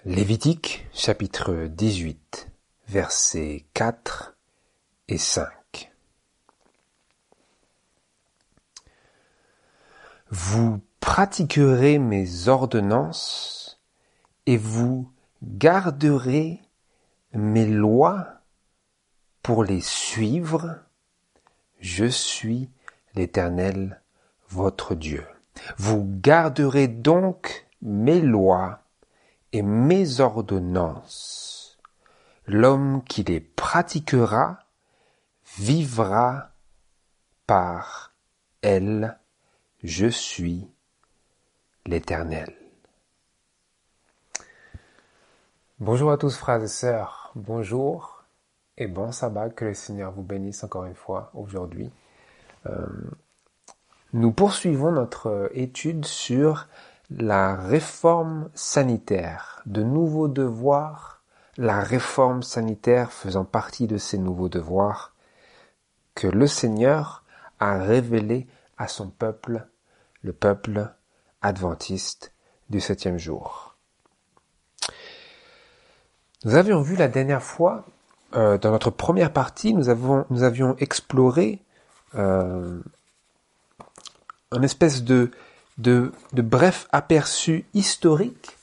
Lévitique, chapitre 18, versets 4 et 5. Vous pratiquerez mes ordonnances et vous garderez mes lois pour les suivre. Je suis l'Éternel, votre Dieu. Vous garderez donc mes lois et mes ordonnances. L'homme qui les pratiquera vivra par elles. Je suis l'Éternel. Bonjour à tous frères et sœurs, bonjour et bon sabbat, que le Seigneur vous bénisse encore une fois aujourd'hui. Nous poursuivons notre étude sur la réforme sanitaire, de nouveaux devoirs, la réforme sanitaire faisant partie de ces nouveaux devoirs que le Seigneur a révélés à son peuple, le peuple adventiste du 7e jour. Nous avions vu la dernière fois, dans notre première partie, nous avions exploré un espèce de bref aperçu historique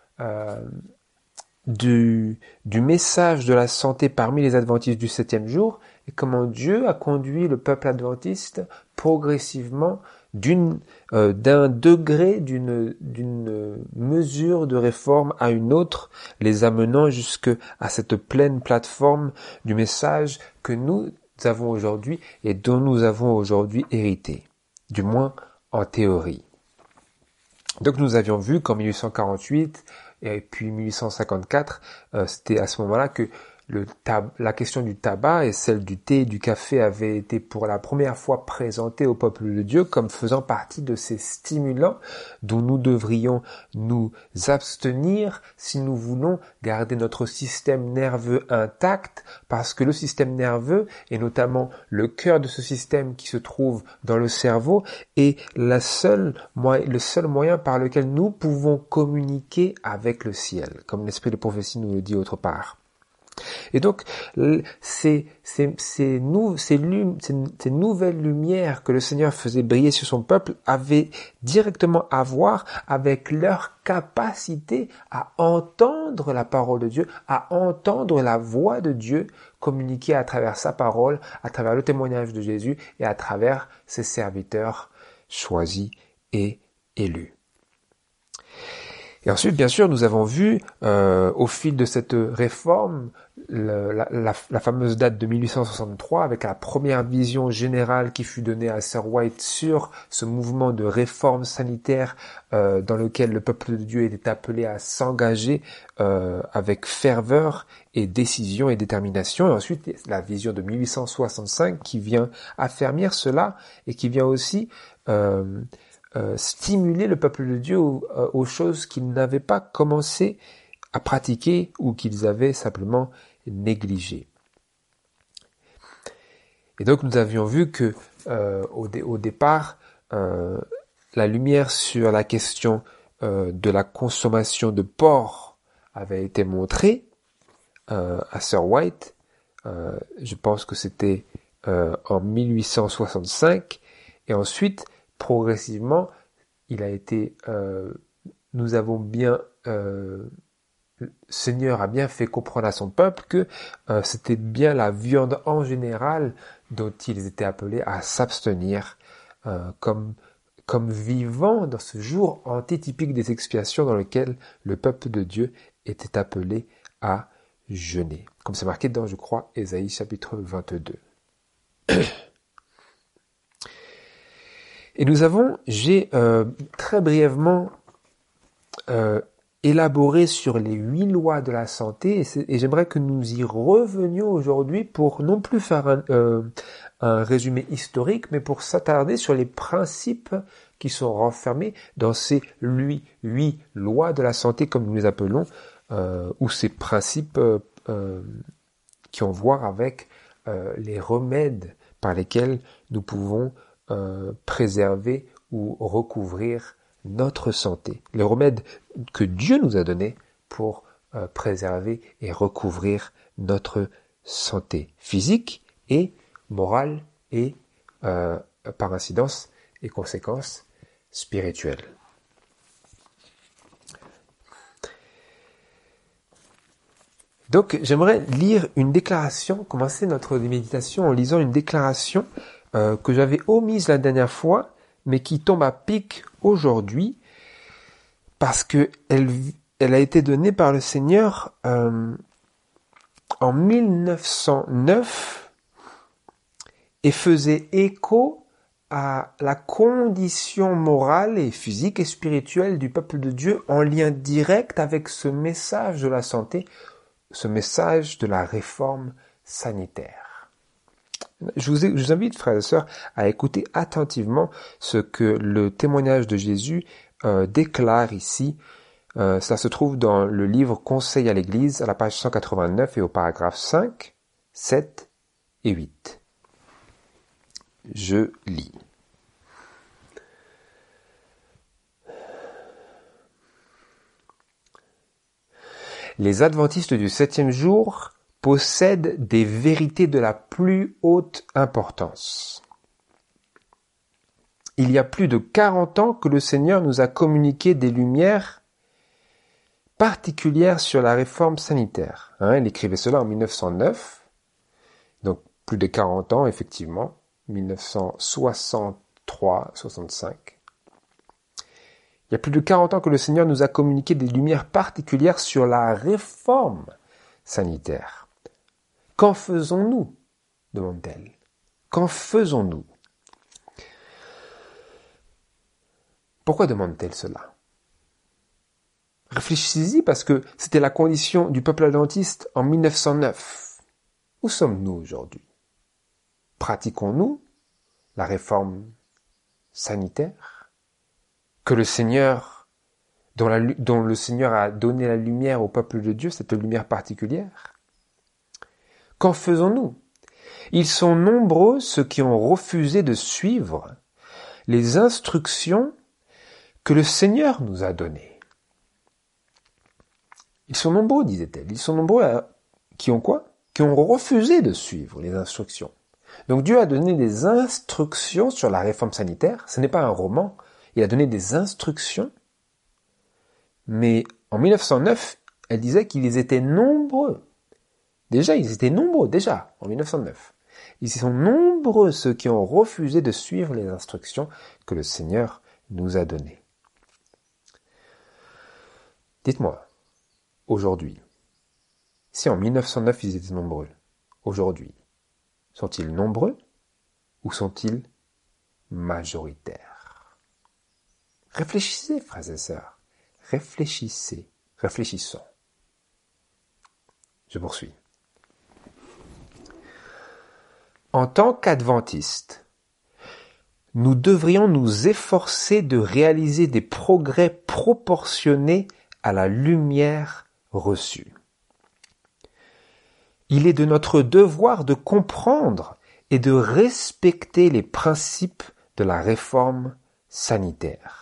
du message de la santé parmi les adventistes du 7e jour et comment Dieu a conduit le peuple adventiste progressivement d'un degré, d'une mesure de réforme à une autre, les amenant jusqu'à cette pleine plateforme du message que nous avons aujourd'hui et dont nous avons aujourd'hui hérité, du moins en théorie. Donc nous avions vu qu'en 1848 et puis 1854, c'était à ce moment-là que la question du tabac et celle du thé et du café avaient été pour la première fois présentées au peuple de Dieu comme faisant partie de ces stimulants dont nous devrions nous abstenir si nous voulons garder notre système nerveux intact, parce que le système nerveux, et notamment le cœur de ce système qui se trouve dans le cerveau, est le seul moyen par lequel nous pouvons communiquer avec le ciel, comme l'esprit de prophétie nous le dit autre part. Et donc, ces nouvelles lumières que le Seigneur faisait briller sur son peuple avaient directement à voir avec leur capacité à entendre la parole de Dieu, à entendre la voix de Dieu communiquée à travers sa parole, à travers le témoignage de Jésus et à travers ses serviteurs choisis et élus. Et ensuite, bien sûr, nous avons vu, au fil de cette réforme, la fameuse date de 1863, avec la première vision générale qui fut donnée à Sir White sur ce mouvement de réforme sanitaire dans lequel le peuple de Dieu était appelé à s'engager avec ferveur et décision et détermination. Et ensuite, la vision de 1865 qui vient affermir cela et qui vient aussi stimuler le peuple de Dieu aux choses qu'ils n'avaient pas commencé à pratiquer ou qu'ils avaient simplement négligées. Et donc nous avions vu que au départ, la lumière sur la question de la consommation de porc avait été montrée à Sir White. Je pense que c'était en 1865, et ensuite progressivement, il a été, nous avons bien, le Seigneur a bien fait comprendre à son peuple que c'était bien la viande en général dont ils étaient appelés à s'abstenir, comme vivant dans ce jour antitypique des expiations dans lequel le peuple de Dieu était appelé à jeûner. Comme c'est marqué dans, je crois, Ésaïe chapitre 22. Et j'ai très brièvement élaboré sur les 8 lois de la santé, et j'aimerais que nous y revenions aujourd'hui pour non plus faire un résumé historique, mais pour s'attarder sur les principes qui sont renfermés dans ces 8 lois de la santé, comme nous les appelons, ou ces principes qui ont à voir avec les remèdes par lesquels nous pouvons préserver ou recouvrir notre santé. Les remèdes que Dieu nous a donnés pour préserver et recouvrir notre santé physique et morale et par incidence et conséquences spirituelles. Donc j'aimerais lire une déclaration, commencer notre méditation en lisant une déclaration que j'avais omise la dernière fois, mais qui tombe à pic aujourd'hui, parce que elle a été donnée par le Seigneur en 1909 et faisait écho à la condition morale et physique et spirituelle du peuple de Dieu en lien direct avec ce message de la santé, ce message de la réforme sanitaire. Je vous invite, frères et sœurs, à écouter attentivement ce que le témoignage de Jésus déclare ici. Ça se trouve dans le livre Conseil à l'Église, à la page 189 et au paragraphe 5, 7 et 8. Je lis. Les adventistes du 7e jour possèdent des vérités de la plus haute importance. Il y a plus de 40 ans que le Seigneur nous a communiqué des lumières particulières sur la réforme sanitaire. Il écrivait cela en 1909, donc plus de 40 ans effectivement, 1963-65. Il y a plus de 40 ans que le Seigneur nous a communiqué des lumières particulières sur la réforme sanitaire. Qu'en faisons-nous ? Demande-t-elle. Qu'en faisons-nous ? Pourquoi demande-t-elle cela ? Réfléchissez-y parce que c'était la condition du peuple adventiste en 1909. Où sommes-nous aujourd'hui ? Pratiquons-nous la réforme sanitaire ? Que le Seigneur, dont le Seigneur a donné la lumière au peuple de Dieu, cette lumière particulière. Qu'en faisons-nous ? Ils sont nombreux ceux qui ont refusé de suivre les instructions que le Seigneur nous a données. Ils sont nombreux, disait-elle. Ils sont nombreux qui ont quoi ? Qui ont refusé de suivre les instructions. Donc Dieu a donné des instructions sur la réforme sanitaire. Ce n'est pas un roman. Il a donné des instructions, mais en 1909, elle disait qu'ils étaient nombreux. Ils étaient nombreux, en 1909. Ils sont nombreux ceux qui ont refusé de suivre les instructions que le Seigneur nous a données. Dites-moi, aujourd'hui, si en 1909 ils étaient nombreux, aujourd'hui, sont-ils nombreux ou sont-ils majoritaires ? Réfléchissez, frères et sœurs. Réfléchissons. Je poursuis. En tant qu'adventistes, nous devrions nous efforcer de réaliser des progrès proportionnés à la lumière reçue. Il est de notre devoir de comprendre et de respecter les principes de la réforme sanitaire.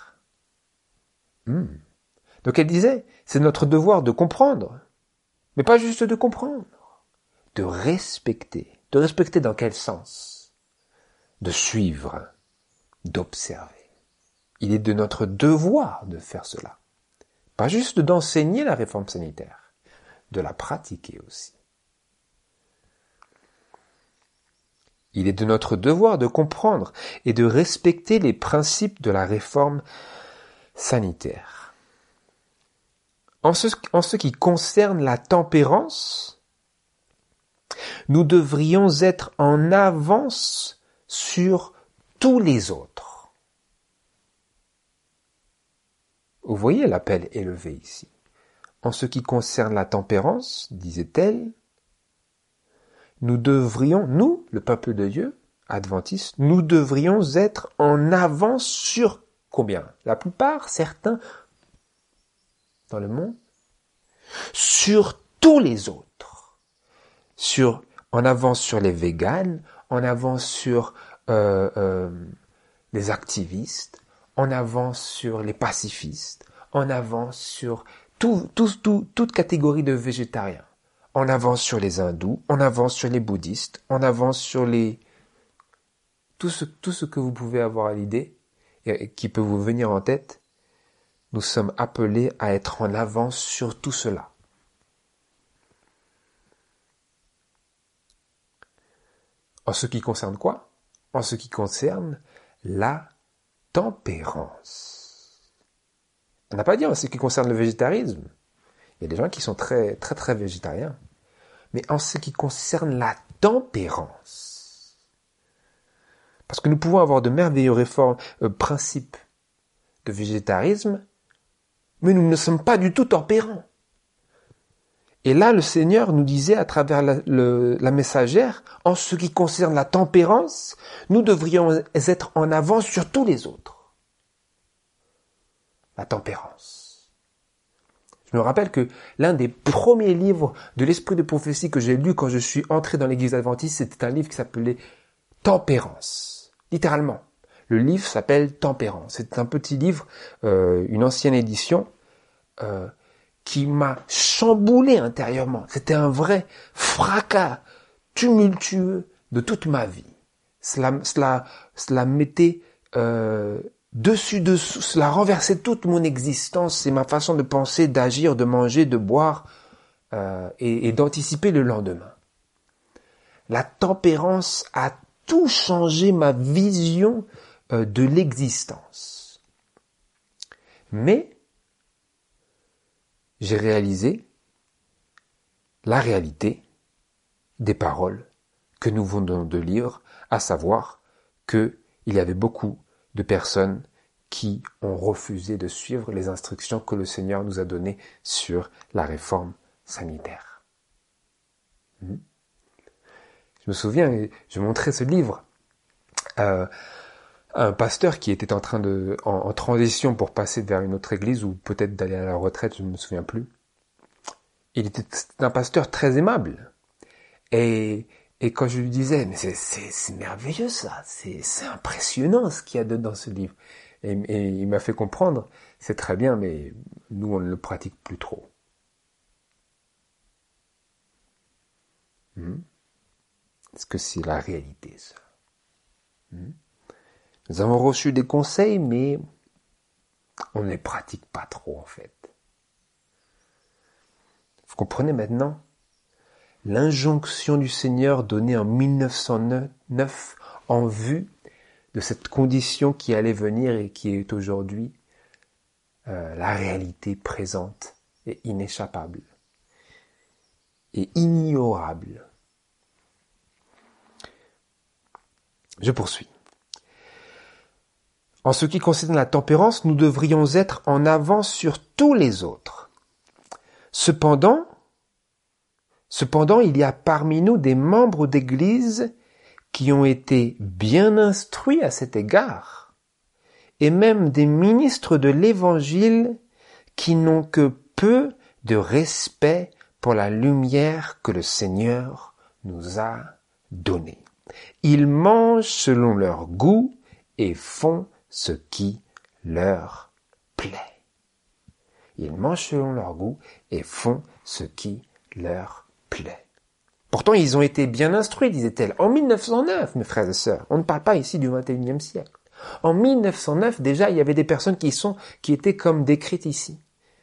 Donc elle disait, c'est notre devoir de comprendre, mais pas juste de comprendre, de respecter. De respecter dans quel sens ? De suivre, d'observer. Il est de notre devoir de faire cela. Pas juste d'enseigner la réforme sanitaire, de la pratiquer aussi. Il est de notre devoir de comprendre et de respecter les principes de la réforme sanitaire. En ce qui concerne la tempérance, nous devrions être en avance sur tous les autres. Vous voyez l'appel élevé ici. En ce qui concerne la tempérance, disait-elle, nous, le peuple de Dieu, adventistes, nous devrions être en avance sur combien ? La plupart, certains, dans le monde, sur tous les autres. En avance sur les véganes, en avance sur les activistes, en avance sur les pacifistes, en avance sur toute catégorie de végétariens. On avance sur les hindous, on avance sur les bouddhistes, on avance sur tout ce que vous pouvez avoir à l'idée et qui peut vous venir en tête. Nous sommes appelés à être en avance sur tout cela. En ce qui concerne quoi? En ce qui concerne la tempérance. On n'a pas dit en ce qui concerne le végétarisme. Il y a des gens qui sont très, très, très végétariens. Mais en ce qui concerne la tempérance. Parce que nous pouvons avoir de merveilleux principes de végétarisme, mais nous ne sommes pas du tout tempérants. Et là, le Seigneur nous disait à travers la messagère, en ce qui concerne la tempérance, nous devrions être en avance sur tous les autres. La tempérance. Je me rappelle que l'un des premiers livres de l'esprit de prophétie que j'ai lu quand je suis entré dans l'église adventiste, c'était un livre qui s'appelait Tempérance. Littéralement. Le livre s'appelle Tempérance. C'est un petit livre, une ancienne édition, qui m'a chamboulé intérieurement. C'était un vrai fracas tumultueux de toute ma vie. Cela mettait dessus, cela renversait toute mon existence et ma façon de penser, d'agir, de manger, de boire et d'anticiper le lendemain. La tempérance a tout changé ma vision de l'existence. Mais j'ai réalisé la réalité des paroles que nous venons de lire, à savoir que il y avait beaucoup de personnes qui ont refusé de suivre les instructions que le Seigneur nous a données sur la réforme sanitaire. Je me souviens, je montrais ce livre à un pasteur qui était en transition pour passer vers une autre église ou peut-être d'aller à la retraite, je ne me souviens plus. C'était un pasteur très aimable. Et quand je lui disais, mais c'est merveilleux ça, c'est impressionnant ce qu'il y a dans ce livre. Et il m'a fait comprendre, c'est très bien, mais nous on ne le pratique plus trop. Est-ce que c'est la réalité ça? Nous avons reçu des conseils, mais on ne les pratique pas trop en fait. Vous comprenez maintenant l'injonction du Seigneur donnée en 1909 en vue de cette condition qui allait venir et qui est aujourd'hui la réalité présente et inéchappable et ignorable. Je poursuis. En ce qui concerne la tempérance, nous devrions être en avance sur tous les autres. Cependant, il y a parmi nous des membres d'Église qui ont été bien instruits à cet égard, et même des ministres de l'Évangile qui n'ont que peu de respect pour la lumière que le Seigneur nous a donnée. Ils mangent selon leur goût et font ce qui leur plaît. Ils mangent selon leur goût et font ce qui leur plaît. Pourtant, ils ont été bien instruits, disait-elle. En 1909, mes frères et sœurs, on ne parle pas ici du 21e siècle. En 1909, déjà, il y avait des personnes qui étaient comme décrites ici.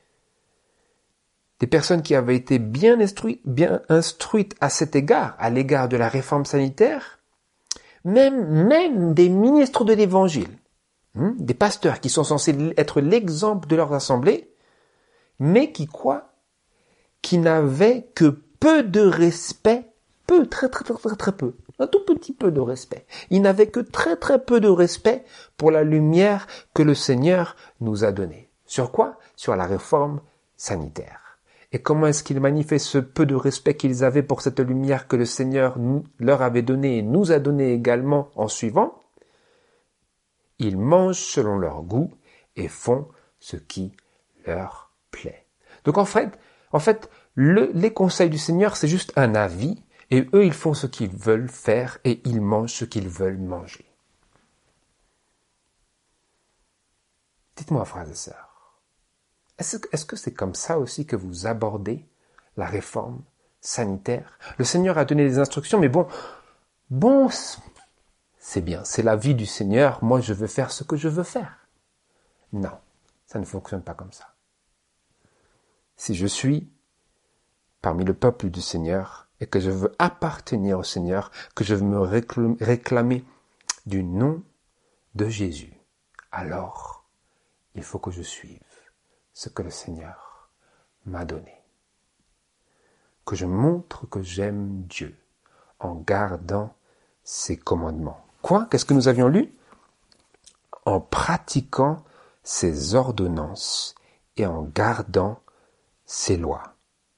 Des personnes qui avaient été bien instruites à cet égard, à l'égard de la réforme sanitaire, même des ministres de l'Évangile, des pasteurs qui sont censés être l'exemple de leurs assemblées, mais qui n'avaient que peu de respect, très peu, un tout petit peu de respect. Ils n'avaient que très peu de respect pour la lumière que le Seigneur nous a donnée. Sur quoi? Sur la réforme sanitaire. Et comment est-ce qu'ils manifestent ce peu de respect qu'ils avaient pour cette lumière que le Seigneur leur avait donnée et nous a donnée également en suivant? Ils mangent selon leur goût et font ce qui leur plaît. Donc en fait, les conseils du Seigneur, c'est juste un avis, et eux, ils font ce qu'ils veulent faire, et ils mangent ce qu'ils veulent manger. Dites-moi, frères et sœurs, Est-ce que c'est comme ça aussi que vous abordez la réforme sanitaire? Le Seigneur a donné des instructions, mais bon, c'est bien, c'est la vie du Seigneur, moi je veux faire ce que je veux faire. Non, ça ne fonctionne pas comme ça. Si je suis parmi le peuple du Seigneur et que je veux appartenir au Seigneur, que je veux me réclamer du nom de Jésus, alors il faut que je suive ce que le Seigneur m'a donné. Que je montre que j'aime Dieu en gardant ses commandements. Quoi? Qu'est-ce que nous avions lu? En pratiquant ses ordonnances et en gardant ses lois.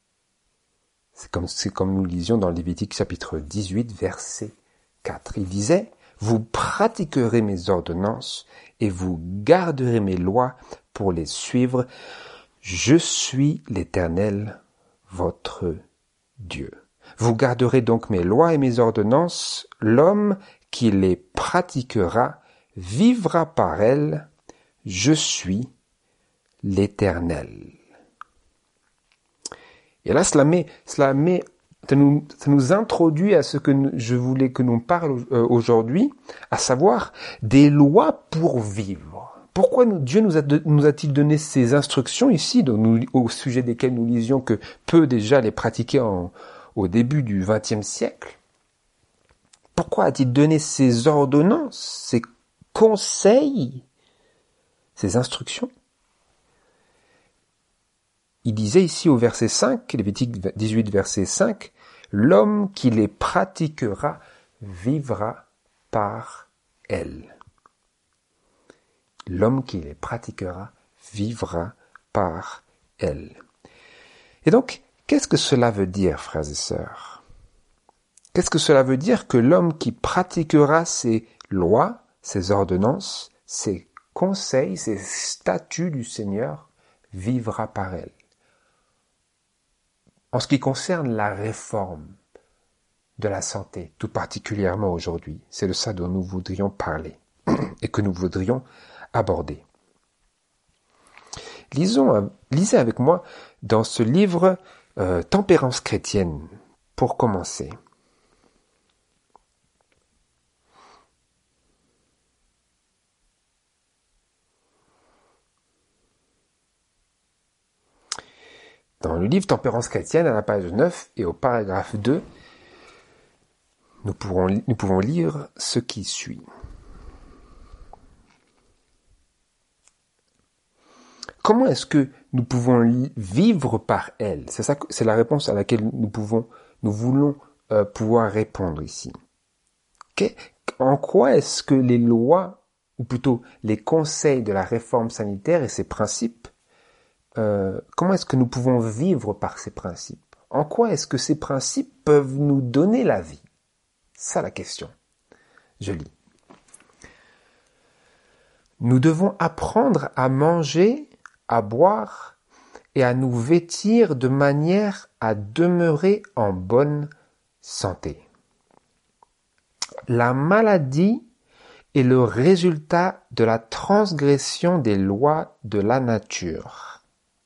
C'est comme nous lisions dans Lévitique chapitre 18, verset 4. Il disait, « Vous pratiquerez mes ordonnances et vous garderez mes lois pour les suivre. Je suis l'Éternel, votre Dieu. Vous garderez donc mes lois et mes ordonnances. L'homme qui les pratiquera vivra par elles. Je suis l'Éternel. » Et là, ça nous introduit à ce que je voulais que l'on parle aujourd'hui, à savoir des lois pour vivre. Pourquoi Dieu nous a-t-il donné ces instructions ici, au sujet desquelles nous lisions que peu déjà les pratiquaient au début du XXe siècle? Pourquoi a-t-il donné ces ordonnances, ces conseils, ces instructions? Il disait ici au verset 5, Lévitique 18, verset 5, « L'homme qui les pratiquera vivra par elles. » L'homme qui les pratiquera vivra par elles. Et donc, qu'est-ce que cela veut dire, frères et sœurs? Qu'est-ce que cela veut dire que l'homme qui pratiquera ces lois, ces ordonnances, ces conseils, ces statuts du Seigneur, vivra par elles? En ce qui concerne la réforme de la santé, tout particulièrement aujourd'hui, c'est de ça dont nous voudrions parler et que nous voudrions aborder. Lisez avec moi dans ce livre Tempérance chrétienne, pour commencer. Dans le livre Tempérance chrétienne, à la page 9 et au paragraphe 2, nous pouvons lire ce qui suit. Comment est-ce que nous pouvons vivre par elle? C'est la réponse à laquelle nous voulons pouvoir répondre ici. En quoi est-ce que les lois, ou plutôt les conseils de la réforme sanitaire et ses principes, comment est-ce que nous pouvons vivre par ces principes? En quoi est-ce que ces principes peuvent nous donner la vie? Ça la question. Je lis. Nous devons apprendre à manger, à boire et à nous vêtir de manière à demeurer en bonne santé. La maladie est le résultat de la transgression des lois de la nature.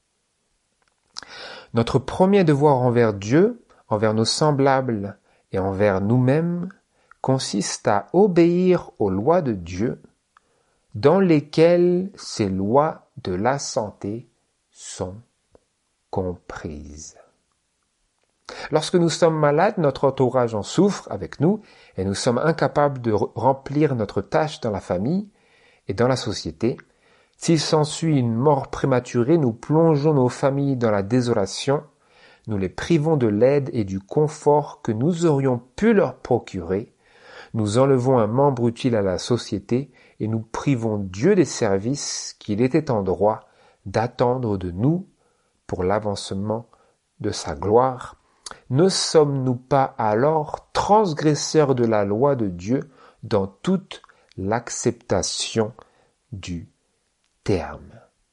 Notre premier devoir envers Dieu, envers nos semblables et envers nous-mêmes consiste à obéir aux lois de Dieu, dans lesquelles ces lois de la santé sont comprises. Lorsque nous sommes malades, notre entourage en souffre avec nous et nous sommes incapables de remplir notre tâche dans la famille et dans la société. S'il s'ensuit une mort prématurée, nous plongeons nos familles dans la désolation, nous les privons de l'aide et du confort que nous aurions pu leur procurer, nous enlevons un membre utile à la société et nous privons Dieu des services qu'il était en droit d'attendre de nous pour l'avancement de sa gloire. Ne sommes-nous pas alors transgresseurs de la loi de Dieu dans toute l'acceptation du terme?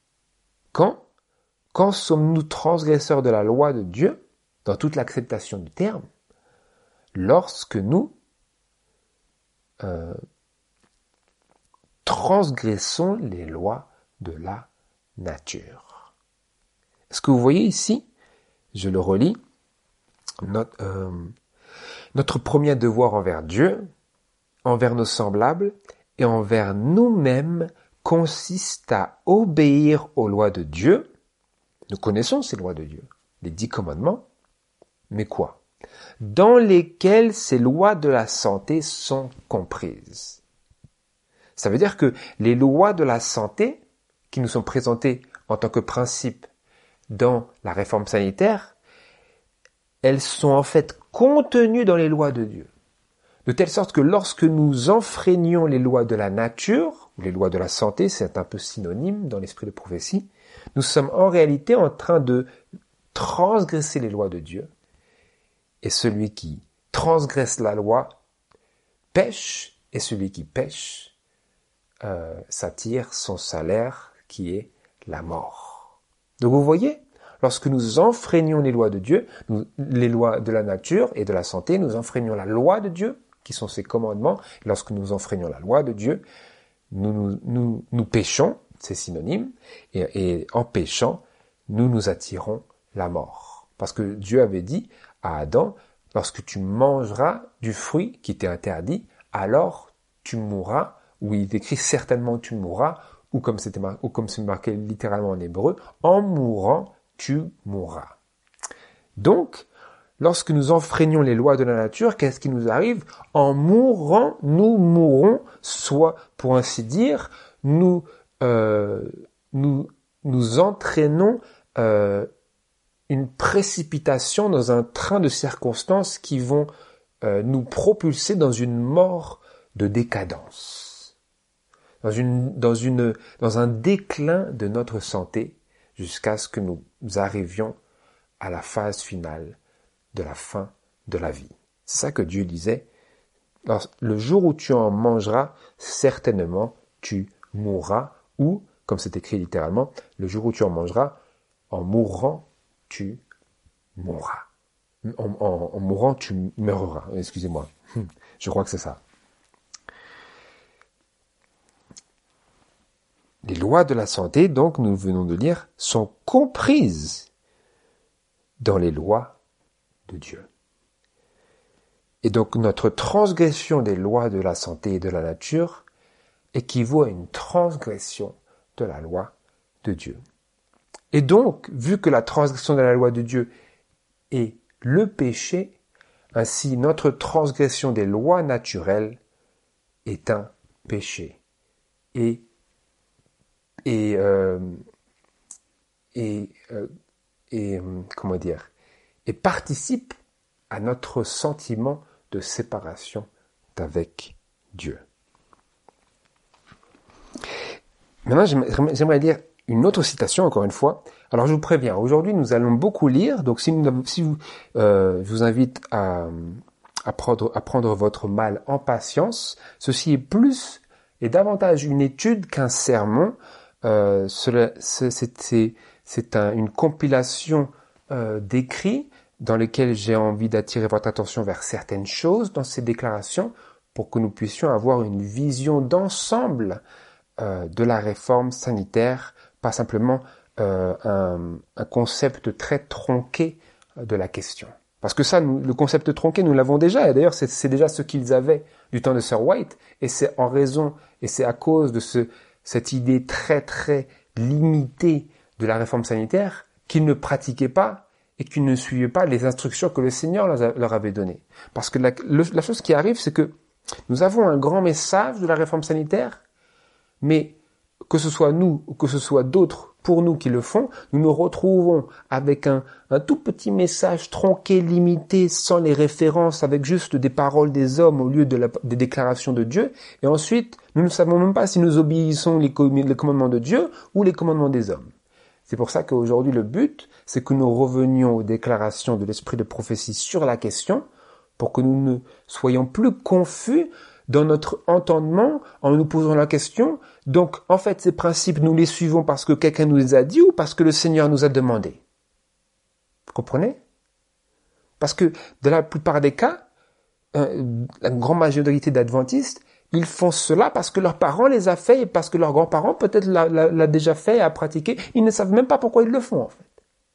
Quand sommes-nous transgresseurs de la loi de Dieu dans toute l'acceptation du terme? Lorsque nous transgressons les lois de la nature. Ce que vous voyez ici, je le relis, notre premier devoir envers Dieu, envers nos semblables et envers nous-mêmes consiste à obéir aux lois de Dieu. Nous connaissons ces lois de Dieu, les 10 commandements, mais quoi? Dans lesquels ces lois de la santé sont comprises. Ça veut dire que les lois de la santé qui nous sont présentées en tant que principe dans la réforme sanitaire, elles sont en fait contenues dans les lois de Dieu. De telle sorte que lorsque nous enfreignons les lois de la nature, ou les lois de la santé, c'est un peu synonyme dans l'esprit de prophétie, nous sommes en réalité en train de transgresser les lois de Dieu. Et celui qui transgresse la loi pêche, et celui qui pêche s'attire son salaire qui est la mort. Donc vous voyez, lorsque nous enfreignons les lois de Dieu, les lois de la nature et de la santé, nous enfreignons la loi de Dieu, qui sont ses commandements. Et lorsque nous enfreignons la loi de Dieu, nous péchons, c'est synonyme, et en péchant, nous attirons la mort. Parce que Dieu avait dit à Adam, lorsque tu mangeras du fruit qui t'est interdit, alors tu mourras, ou il est écrit certainement tu mourras, ou comme c'est marqué littéralement en hébreu, en mourant, tu mourras. Donc, lorsque nous enfreignons les lois de la nature, qu'est-ce qui nous arrive? En mourant, nous mourrons, soit, pour ainsi dire, nous entraînons une précipitation dans un train de circonstances qui vont nous propulser dans une mort de décadence, dans un déclin de notre santé, jusqu'à ce que nous arrivions à la phase finale de la fin de la vie. C'est ça que Dieu disait. Le jour où tu en mangeras, certainement tu mourras, ou, comme c'est écrit littéralement, le jour où tu en mangeras, en mourant, tu mourras. En mourant, tu meureras. Excusez-moi. Je crois que c'est ça. Les lois de la santé, donc, nous venons de lire, sont comprises dans les lois de Dieu. Et donc, notre transgression des lois de la santé et de la nature équivaut à une transgression de la loi de Dieu. Et donc, vu que la transgression de la loi de Dieu est le péché, ainsi notre transgression des lois naturelles est un péché. Et participe à notre sentiment de séparation d'avec Dieu. Maintenant, j'aimerais lire une autre citation, encore une fois. Alors, je vous préviens, aujourd'hui, nous allons beaucoup lire. Donc, je vous invite à prendre votre mal en patience. Ceci est davantage une étude qu'un sermon. C'est une compilation d'écrits dans lesquels j'ai envie d'attirer votre attention vers certaines choses dans ces déclarations pour que nous puissions avoir une vision d'ensemble de la réforme sanitaire, pas simplement un concept très tronqué de la question. Parce que ça, le concept tronqué, nous l'avons déjà, et d'ailleurs c'est déjà ce qu'ils avaient du temps de Sir White, et c'est en raison, et c'est à cause de cette idée très très limitée de la réforme sanitaire qu'ils ne pratiquaient pas et qu'ils ne suivaient pas les instructions que le Seigneur leur avait données. Parce que la chose qui arrive, c'est que nous avons un grand message de la réforme sanitaire, mais que ce soit nous ou que ce soit d'autres pour nous qui le font, nous nous retrouvons avec un tout petit message tronqué, limité, sans les références, avec juste des paroles des hommes au lieu des déclarations de Dieu. Et ensuite, nous ne savons même pas si nous obéissons les commandements de Dieu ou les commandements des hommes. C'est pour ça qu'aujourd'hui, le but, c'est que nous revenions aux déclarations de l'esprit de prophétie sur la question, pour que nous ne soyons plus confus dans notre entendement en nous posant la question. Donc, en fait, ces principes, nous les suivons parce que quelqu'un nous les a dit ou parce que le Seigneur nous a demandé. Vous comprenez? Parce que dans la plupart des cas, la grande majorité d'adventistes, ils font cela parce que leurs parents les a fait et parce que leurs grands-parents peut-être l'a déjà fait et a pratiqué. Ils ne savent même pas pourquoi ils le font, en fait.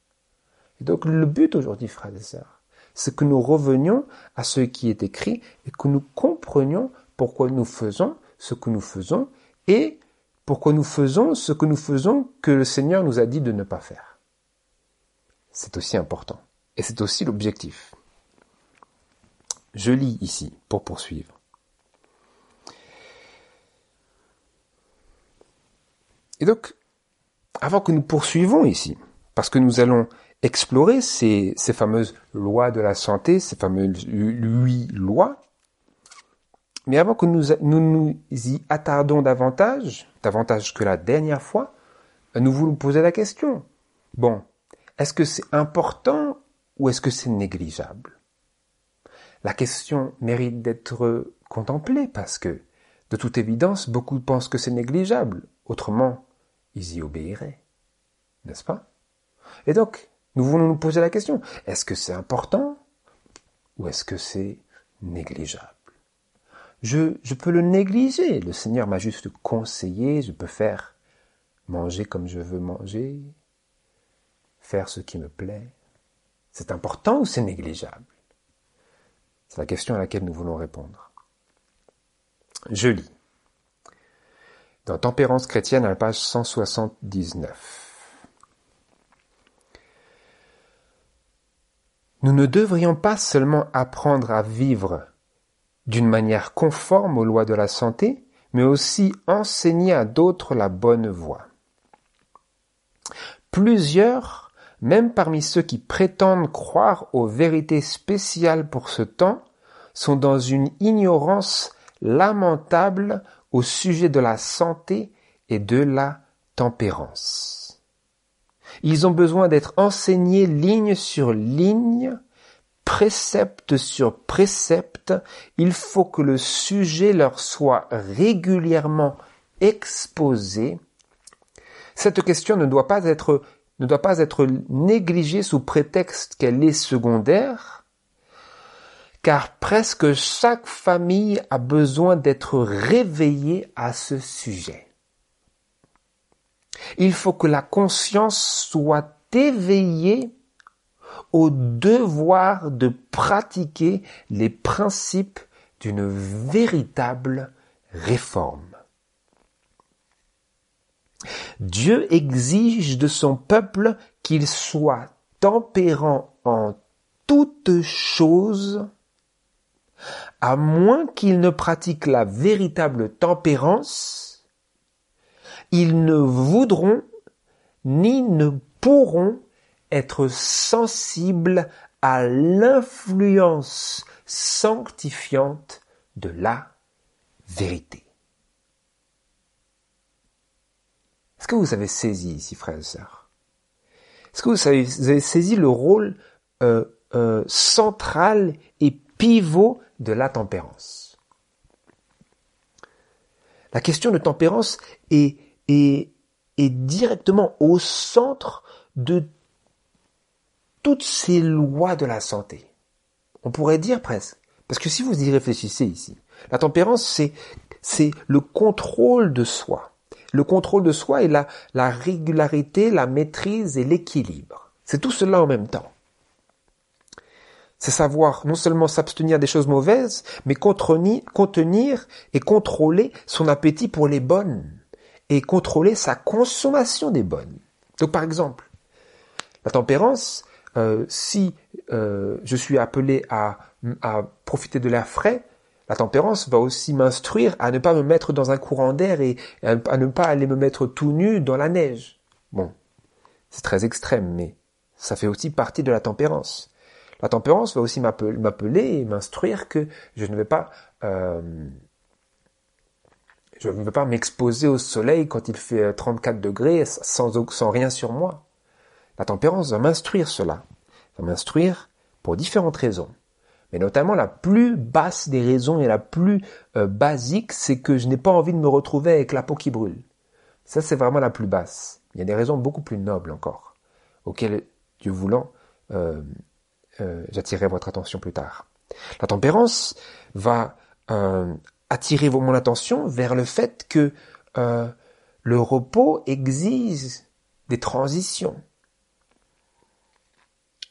Et donc le but aujourd'hui, frères et sœurs, c'est que nous revenions à ce qui est écrit et que nous comprenions pourquoi nous faisons ce que nous faisons et pourquoi nous faisons ce que nous faisons que le Seigneur nous a dit de ne pas faire. C'est aussi important. Et c'est aussi l'objectif. Je lis ici pour poursuivre. Et donc, avant que nous poursuivons ici, parce que nous allons explorer ces fameuses lois de la santé, ces fameuses 8 lois, mais avant que nous y attardons davantage que la dernière fois, nous voulons poser la question. Bon, est-ce que c'est important ou est-ce que c'est négligeable? La question mérite d'être contemplée parce que, de toute évidence, beaucoup pensent que c'est négligeable. Autrement, ils y obéiraient. N'est-ce pas? Et donc, nous voulons nous poser la question, est-ce que c'est important ou est-ce que c'est négligeable? Je peux le négliger. Le Seigneur m'a juste conseillé, je peux faire manger comme je veux manger, faire ce qui me plaît. C'est important ou c'est négligeable? C'est la question à laquelle nous voulons répondre. Je lis. Dans Tempérance chrétienne, à la page 179. Nous ne devrions pas seulement apprendre à vivre d'une manière conforme aux lois de la santé, mais aussi enseigner à d'autres la bonne voie. Plusieurs, même parmi ceux qui prétendent croire aux vérités spéciales pour ce temps, sont dans une ignorance lamentable au sujet de la santé et de la tempérance. Ils ont besoin d'être enseignés ligne sur ligne, précepte sur précepte. Il faut que le sujet leur soit régulièrement exposé. Cette question ne doit pas être négligée sous prétexte qu'elle est secondaire, car presque chaque famille a besoin d'être réveillée à ce sujet. Il faut que la conscience soit éveillée au devoir de pratiquer les principes d'une véritable réforme. Dieu exige de son peuple qu'il soit tempérant en toutes choses, à moins qu'il ne pratique la véritable tempérance, ils ne voudront ni ne pourront être sensibles à l'influence sanctifiante de la vérité. Est-ce que vous avez saisi ici, frères et sœurs? Est-ce que vous avez saisi le rôle central et pivot de la tempérance? La question de tempérance est directement au centre de toutes ces lois de la santé. On pourrait dire presque. Parce que si vous y réfléchissez ici, la tempérance, c'est le contrôle de soi. Le contrôle de soi et la régularité, la maîtrise et l'équilibre. C'est tout cela en même temps. C'est savoir non seulement s'abstenir des choses mauvaises, mais contenir et contrôler son appétit pour les bonnes et contrôler sa consommation des bonnes. Donc par exemple, la tempérance, si je suis appelé à profiter de l'air frais, la tempérance va aussi m'instruire à ne pas me mettre dans un courant d'air et à ne pas aller me mettre tout nu dans la neige. Bon, c'est très extrême, mais ça fait aussi partie de la tempérance. La tempérance va aussi m'appeler et m'instruire que je ne vais pas m'exposer au soleil quand il fait 34 degrés sans rien sur moi. La tempérance va m'instruire cela. Va m'instruire pour différentes raisons. Mais notamment la plus basse des raisons et la plus basique, c'est que je n'ai pas envie de me retrouver avec la peau qui brûle. Ça, c'est vraiment la plus basse. Il y a des raisons beaucoup plus nobles encore, auxquelles, Dieu voulant, j'attirerai votre attention plus tard. La tempérance va attirer mon attention vers le fait que le repos exige des transitions.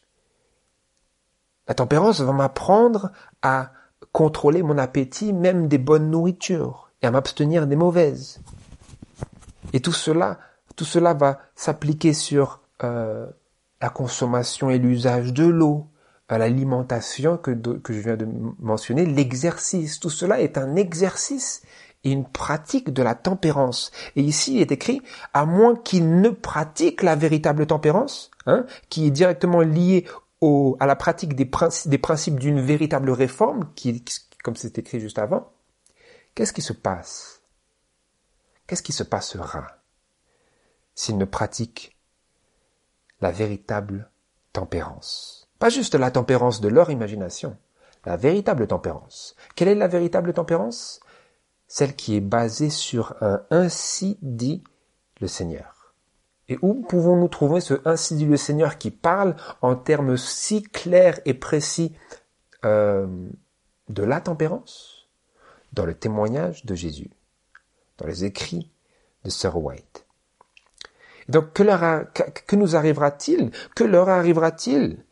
La tempérance va m'apprendre à contrôler mon appétit, même des bonnes nourritures, et à m'abstenir des mauvaises. Et tout cela va s'appliquer sur la consommation et l'usage de l'eau, l'alimentation que je viens de mentionner, l'exercice. Tout cela est un exercice et une pratique de la tempérance. Et ici, il est écrit, à moins qu'il ne pratique la véritable tempérance, qui est directement liée à la pratique des principes d'une véritable réforme, comme c'est écrit juste avant, qu'est-ce qui se passe? Qu'est-ce qui se passera s'il ne pratique la véritable tempérance? Pas juste la tempérance de leur imagination, la véritable tempérance. Quelle est la véritable tempérance? Celle qui est basée sur un « ainsi dit le Seigneur ». Et où pouvons-nous trouver ce « ainsi dit le Seigneur » qui parle en termes si clairs et précis de la tempérance? Dans le témoignage de Jésus, dans les écrits de Sir White. Et donc, que nous arrivera-t-il? Que leur arrivera-t-il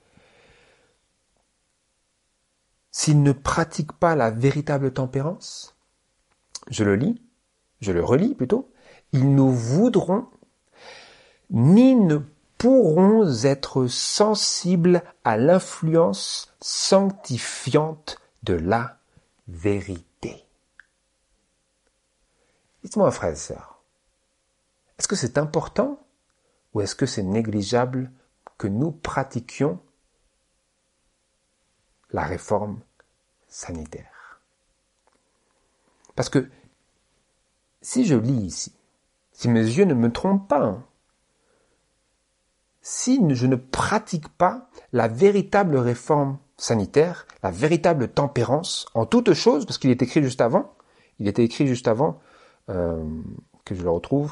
s'ils ne pratiquent pas la véritable tempérance? Je le relis plutôt. Ils ne voudront ni ne pourront être sensibles à l'influence sanctifiante de la vérité. Dites-moi, frères et sœurs, est-ce que c'est important ou est-ce que c'est négligeable que nous pratiquions la réforme sanitaire? Parce que si je lis ici, si mes yeux ne me trompent pas, si je ne pratique pas la véritable réforme sanitaire, la véritable tempérance en toutes choses, parce qu'il est écrit juste avant, que je le retrouve.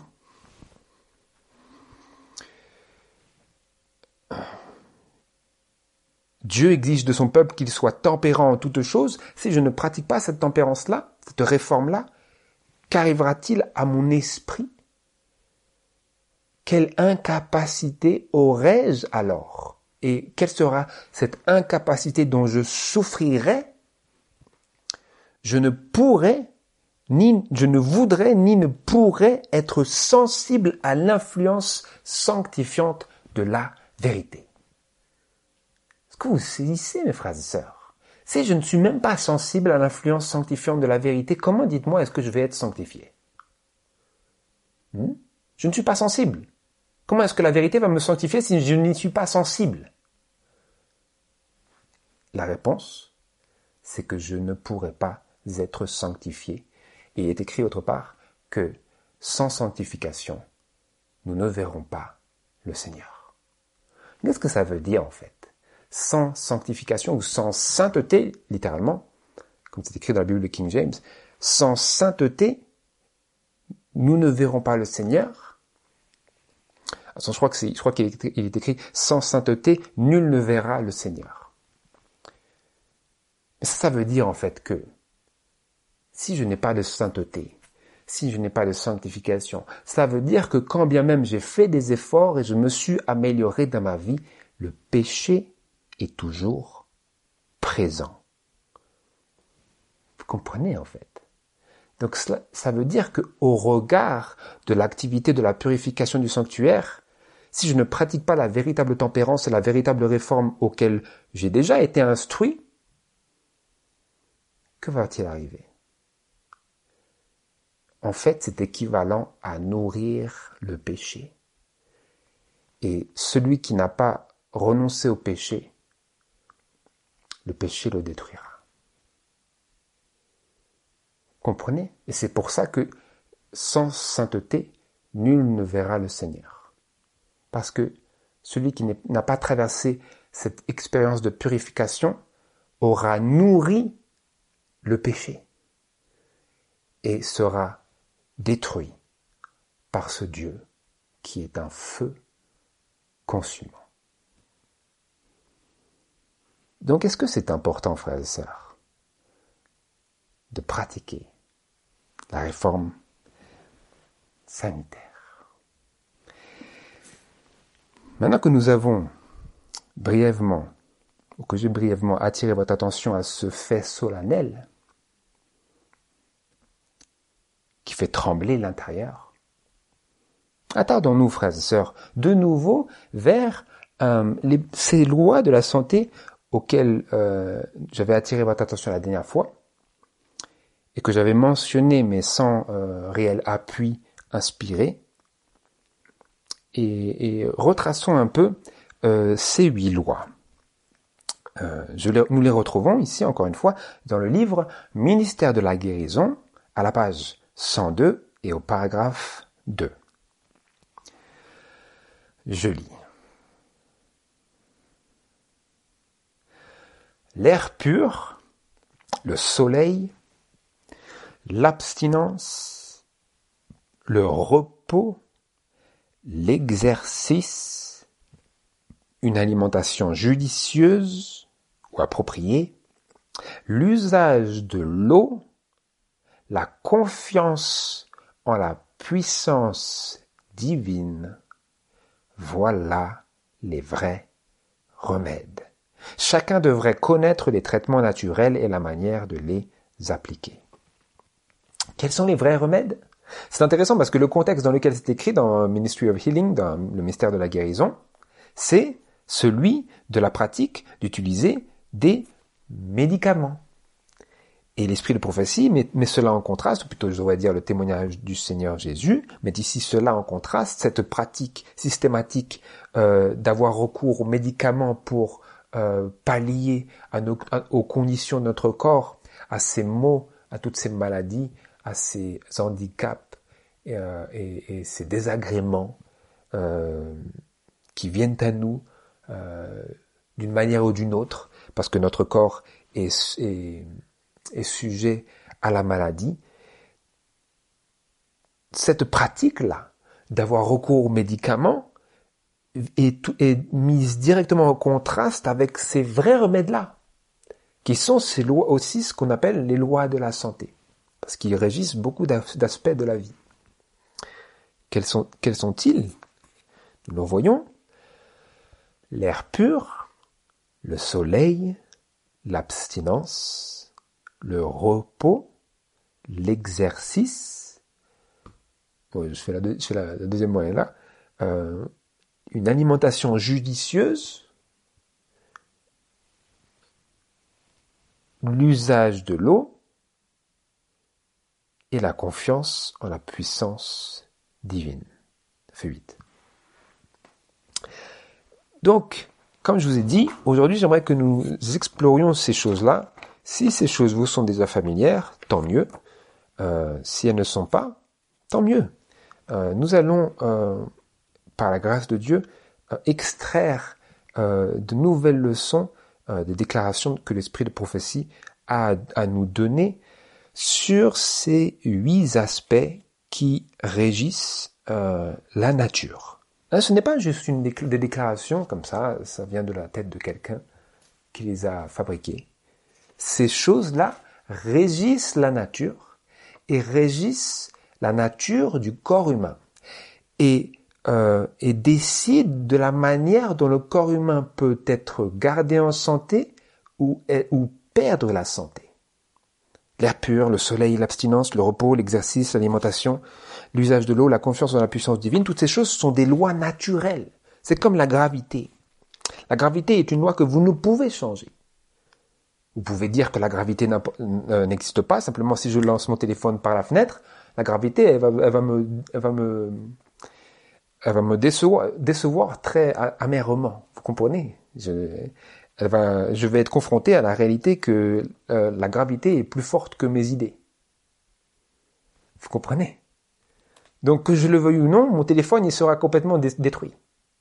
Dieu exige de son peuple qu'il soit tempérant en toutes choses. Si je ne pratique pas cette tempérance-là, cette réforme-là, qu'arrivera-t-il à mon esprit? Quelle incapacité aurais-je alors? Et quelle sera cette incapacité dont je souffrirai? Je ne voudrais ni ne pourrais être sensible à l'influence sanctifiante de la vérité. Est-ce que vous saisissez, mes frères et sœurs? Si je ne suis même pas sensible à l'influence sanctifiante de la vérité, comment, dites-moi, est-ce que je vais être sanctifié? Je ne suis pas sensible. Comment est-ce que la vérité va me sanctifier si je n'y suis pas sensible? La réponse, c'est que je ne pourrai pas être sanctifié. Et il est écrit autre part que sans sanctification, nous ne verrons pas le Seigneur. Qu'est-ce que ça veut dire en fait? Sans sanctification ou sans sainteté, littéralement, comme c'est écrit dans la Bible de King James, sans sainteté, nous ne verrons pas le Seigneur. Je crois qu'il est écrit sans sainteté, nul ne verra le Seigneur. Mais ça veut dire en fait que si je n'ai pas de sainteté, si je n'ai pas de sanctification, ça veut dire que quand bien même j'ai fait des efforts et je me suis amélioré dans ma vie, le péché est toujours présent. Vous comprenez en fait? Donc ça veut dire que au regard de l'activité de la purification du sanctuaire, si je ne pratique pas la véritable tempérance et la véritable réforme auxquelles j'ai déjà été instruit, que va-t-il arriver? En fait, c'est équivalent à nourrir le péché. Et celui qui n'a pas renoncé au péché, le péché le détruira. Comprenez? Et c'est pour ça que sans sainteté, nul ne verra le Seigneur. Parce que celui qui n'a pas traversé cette expérience de purification aura nourri le péché et sera détruit par ce Dieu qui est un feu consumant. Donc, est-ce que c'est important, frères et sœurs, de pratiquer la réforme sanitaire? Maintenant que nous avons brièvement ou que j'ai brièvement attiré votre attention à ce fait solennel qui fait trembler l'intérieur. Attardons-nous, frères et sœurs, de nouveau vers ces lois de la santé auxquelles j'avais attiré votre attention la dernière fois et que j'avais mentionné mais sans réel appui inspiré. Et retraçons un peu ces 8 lois. Nous les retrouvons ici, encore une fois, dans le livre Ministère de la guérison, à la page 102 et au paragraphe 2. Je lis. L'air pur, le soleil, l'abstinence, le repos, l'exercice, une alimentation judicieuse ou appropriée, l'usage de l'eau, la confiance en la puissance divine, voilà les vrais remèdes. Chacun devrait connaître les traitements naturels et la manière de les appliquer. Quels sont les vrais remèdes? C'est intéressant parce que le contexte dans lequel c'est écrit dans Ministry of Healing, dans le ministère de la guérison, c'est celui de la pratique d'utiliser des médicaments. Et l'esprit de prophétie met cela en contraste, ou plutôt je devrais dire le témoignage du Seigneur Jésus, met ici cela en contraste, cette pratique systématique d'avoir recours aux médicaments pour pallier aux conditions de notre corps, à ces maux, à toutes ces maladies, à ces handicaps et ces désagréments qui viennent à nous d'une manière ou d'une autre, parce que notre corps est sujet à la maladie. Cette pratique-là, d'avoir recours aux médicaments, est mise directement en contraste avec ces vrais remèdes-là, qui sont ces lois aussi, ce qu'on appelle les lois de la santé, parce qu'ils régissent beaucoup d'aspects de la vie. Quels sont-ils? Nous le voyons. L'air pur, le soleil, l'abstinence, le repos, l'exercice. Bon, je fais la deuxième moyenne là. Une alimentation judicieuse, l'usage de l'eau et la confiance en la puissance divine. Ça fait 8. Donc, comme je vous ai dit, aujourd'hui j'aimerais que nous explorions ces choses-là. Si ces choses vous sont déjà familières, tant mieux. Si elles ne sont pas, tant mieux. Nous allons, par la grâce de Dieu, extraire de nouvelles leçons, des déclarations que l'esprit de prophétie a à nous donner sur ces 8 aspects qui régissent la nature. Ce n'est pas juste des déclarations comme ça vient de la tête de quelqu'un qui les a fabriquées. Ces choses-là régissent la nature et régissent la nature du corps humain et décident de la manière dont le corps humain peut être gardé en santé ou perdre la santé. L'air pur, le soleil, l'abstinence, le repos, l'exercice, l'alimentation, l'usage de l'eau, la confiance dans la puissance divine, toutes ces choses sont des lois naturelles. C'est comme la gravité. La gravité est une loi que vous ne pouvez changer. Vous pouvez dire que la gravité n'existe pas, simplement si je lance mon téléphone par la fenêtre, la gravité, elle va me décevoir très amèrement. Vous comprenez? Je vais être confronté à la réalité que la gravité est plus forte que mes idées. Vous comprenez? Donc, que je le veuille ou non, mon téléphone, il sera complètement détruit.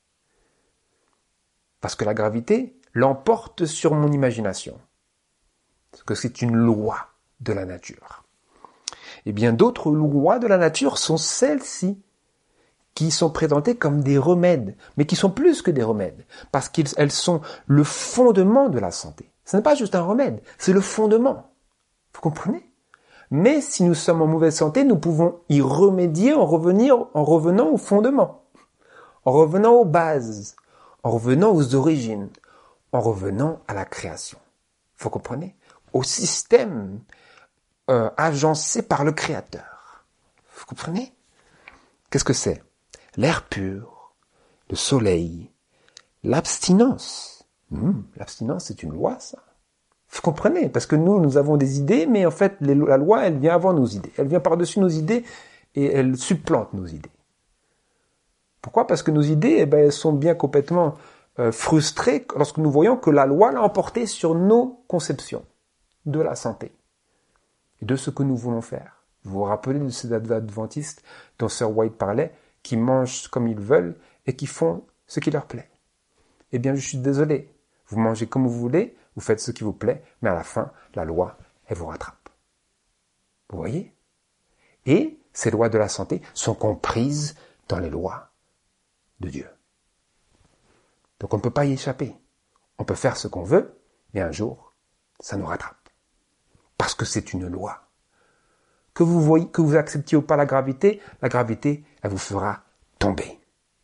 Parce que la gravité l'emporte sur mon imagination. Parce que c'est une loi de la nature. Et bien d'autres lois de la nature sont celles-ci, qui sont présentées comme des remèdes, mais qui sont plus que des remèdes, parce qu'elles sont le fondement de la santé. Ce n'est pas juste un remède, c'est le fondement. Vous comprenez? Mais si nous sommes en mauvaise santé, nous pouvons y remédier en revenant au fondement, en revenant aux bases, en revenant aux origines, en revenant à la création. Vous comprenez? Au système agencé par le Créateur. Vous comprenez? Qu'est-ce que c'est? L'air pur, le soleil, l'abstinence. L'abstinence, c'est une loi, ça. Vous comprenez? Parce que nous avons des idées, mais en fait, la loi, elle vient avant nos idées. Elle vient par-dessus nos idées et elle supplante nos idées. Pourquoi? Parce que nos idées, elles sont bien complètement frustrées lorsque nous voyons que la loi l'a emporté sur nos conceptions de la santé et de ce que nous voulons faire. Vous vous rappelez de ces adventistes dont Sir White parlait, qui mangent comme ils veulent et qui font ce qui leur plaît. Eh bien, je suis désolé. Vous mangez comme vous voulez, vous faites ce qui vous plaît, mais à la fin, la loi, elle vous rattrape. Vous voyez? Et ces lois de la santé sont comprises dans les lois de Dieu. Donc on ne peut pas y échapper. On peut faire ce qu'on veut, mais un jour, ça nous rattrape. Parce que c'est une loi. Que vous acceptiez ou pas la gravité, elle vous fera tomber.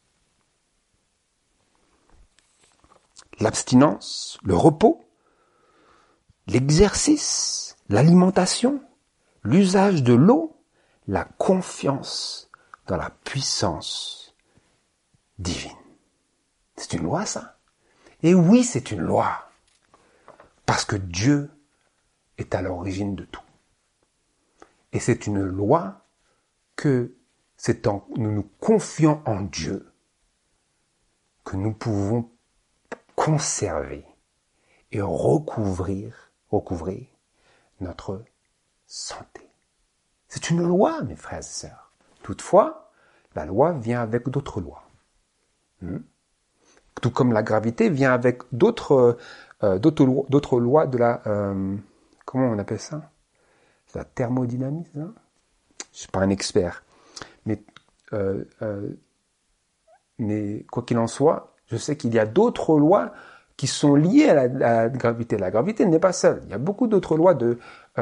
L'abstinence, le repos, l'exercice, l'alimentation, l'usage de l'eau, la confiance dans la puissance divine. C'est une loi, ça. Et oui, c'est une loi. Parce que Dieu est à l'origine de tout. Et c'est une loi que c'est en nous nous confiant en Dieu que nous pouvons conserver et recouvrir notre santé. C'est une loi, mes frères et sœurs. Toutefois, la loi vient avec d'autres lois. Tout comme la gravité vient avec d'autres lois de la... comment on appelle ça? C'est la thermodynamique, ça? Je suis pas un expert. Mais quoi qu'il en soit, je sais qu'il y a d'autres lois qui sont liées à la gravité. La gravité n'est pas seule. Il y a beaucoup d'autres lois de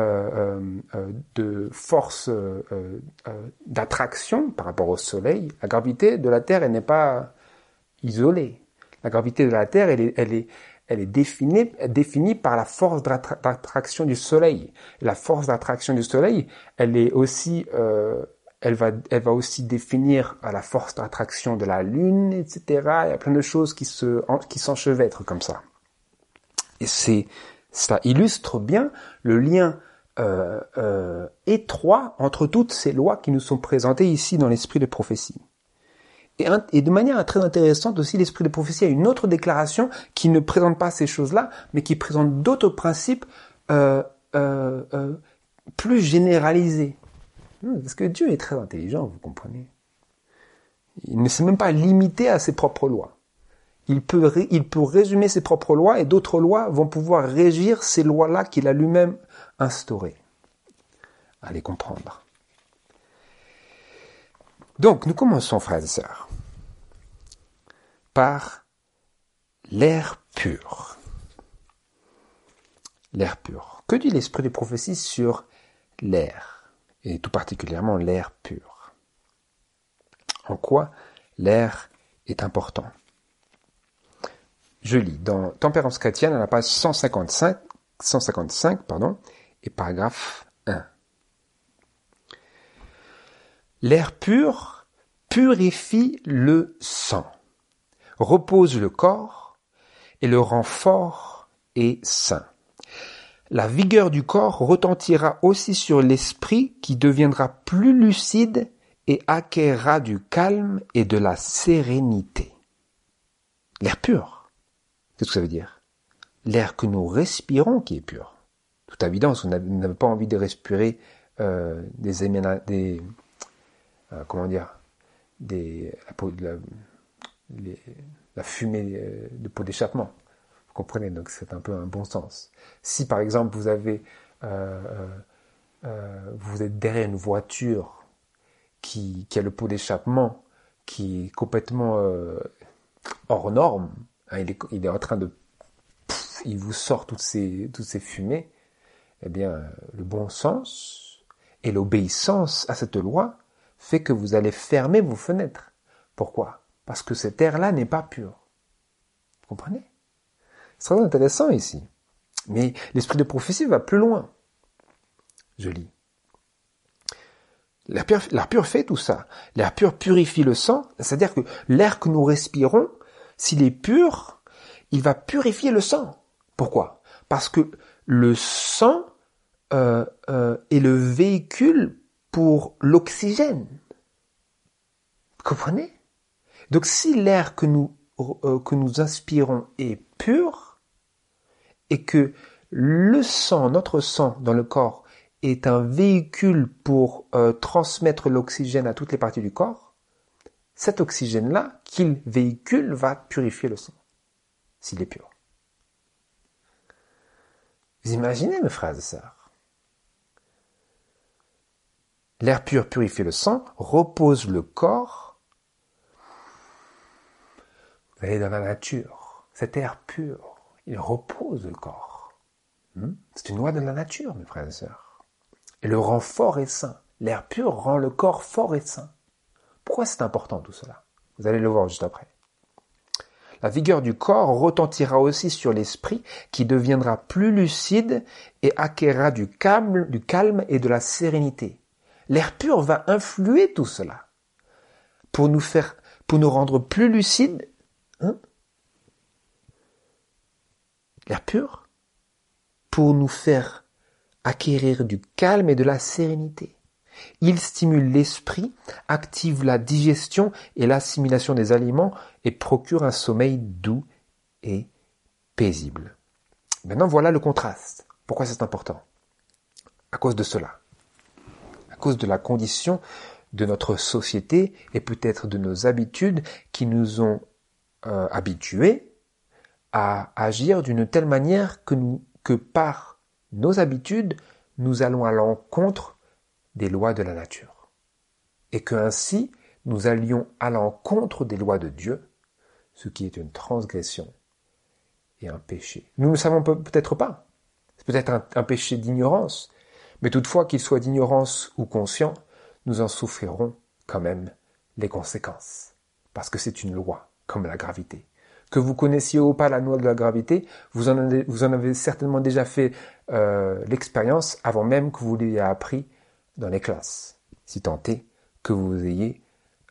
force d'attraction par rapport au Soleil. La gravité de la Terre, elle n'est pas isolée. La gravité de la Terre, elle est définie par la force d'attraction du Soleil. Et la force d'attraction du Soleil, elle est aussi elle va aussi définir la force d'attraction de la Lune, etc. Il y a plein de choses qui s'enchevêtrent comme ça. Et ça illustre bien le lien étroit entre toutes ces lois qui nous sont présentées ici dans l'esprit de prophétie. Et de manière très intéressante aussi, l'esprit de prophétie a une autre déclaration qui ne présente pas ces choses-là, mais qui présente d'autres principes plus généralisés. Parce que Dieu est très intelligent, vous comprenez. Il ne s'est même pas limité à ses propres lois. Il peut résumer ses propres lois et d'autres lois vont pouvoir régir ces lois-là qu'il a lui-même instaurées. À les comprendre. Donc, nous commençons, frères et sœurs, par l'air pur. L'air pur. Que dit l'esprit de prophétie sur l'air? Et tout particulièrement l'air pur. En quoi l'air est important? Je lis dans Tempérance chrétienne à la page 155, et paragraphe 1. L'air pur purifie le sang, repose le corps et le rend fort et sain. La vigueur du corps retentira aussi sur l'esprit qui deviendra plus lucide et acquérera du calme et de la sérénité. L'air pur, qu'est-ce que ça veut dire? L'air que nous respirons qui est pur. Toute évidence, on n'avait pas envie de respirer la fumée de pot d'échappement. Vous comprenez, donc c'est un peu un bon sens. Si par exemple vous êtes derrière une voiture qui a le pot d'échappement qui est complètement hors norme, hein, il est en train de, il vous sort toutes ces fumées, eh bien le bon sens et l'obéissance à cette loi fait que vous allez fermer vos fenêtres. Pourquoi? Parce que cet air-là n'est pas pur. Vous comprenez? C'est très intéressant ici. Mais l'esprit de prophétie va plus loin. Je lis. L'air pur fait tout ça. L'air pur purifie le sang, c'est-à-dire que l'air que nous respirons, s'il est pur, il va purifier le sang. Pourquoi? Parce que le sang est le véhicule pour l'oxygène. Vous comprenez? Donc si l'air que nous inspirons est pur, et que le sang, notre sang dans le corps, est un véhicule pour transmettre l'oxygène à toutes les parties du corps, cet oxygène-là qu'il véhicule va purifier le sang, s'il est pur. Vous imaginez, mes frères et sœurs? L'air pur purifie le sang, repose le corps. Vous allez dans la nature. Cet air pur, il repose le corps. C'est une loi de la nature, mes frères et sœurs. Et le rend fort et sain. L'air pur rend le corps fort et sain. Pourquoi c'est important tout cela? Vous allez le voir juste après. La vigueur du corps retentira aussi sur l'esprit qui deviendra plus lucide et acquérera du calme et de la sérénité. L'air pur va influer tout cela pour nous rendre plus lucides. L'air pur pour nous faire acquérir du calme et de la sérénité. Il stimule l'esprit, active la digestion et l'assimilation des aliments et procure un sommeil doux et paisible. Maintenant, voilà le contraste. Pourquoi c'est important? À cause de cela. À cause de la condition de notre société et peut-être de nos habitudes qui nous ont habitués à agir d'une telle manière que par nos habitudes, nous allons à l'encontre des lois de la nature. Et que ainsi, nous allions à l'encontre des lois de Dieu, ce qui est une transgression et un péché. Nous ne le savons peut-être pas. C'est peut-être un péché d'ignorance, mais toutefois qu'il soit d'ignorance ou conscient, nous en souffrirons quand même les conséquences. Parce que c'est une loi, comme la gravité. Que vous connaissiez ou pas la loi de la gravité, vous en avez certainement déjà fait l'expérience avant même que vous l'ayez appris dans les classes, si tant est que vous ayez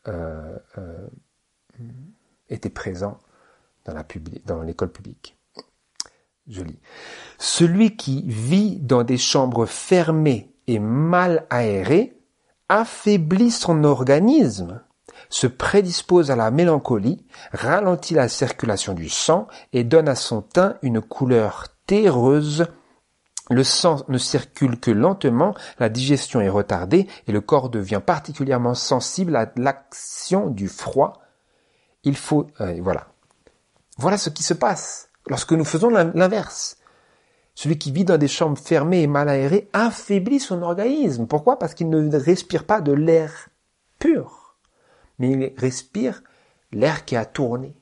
été présent dans l'école publique. Je lis. Celui qui vit dans des chambres fermées et mal aérées affaiblit son organisme, se prédispose à la mélancolie, ralentit la circulation du sang et donne à son teint une couleur terreuse. Le sang ne circule que lentement, la digestion est retardée et le corps devient particulièrement sensible à l'action du froid. Il faut... voilà. Voilà ce qui se passe lorsque nous faisons l'inverse. Celui qui vit dans des chambres fermées et mal aérées affaiblit son organisme. Pourquoi? Parce qu'il ne respire pas de l'air pur, mais il respire l'air qui a tourné.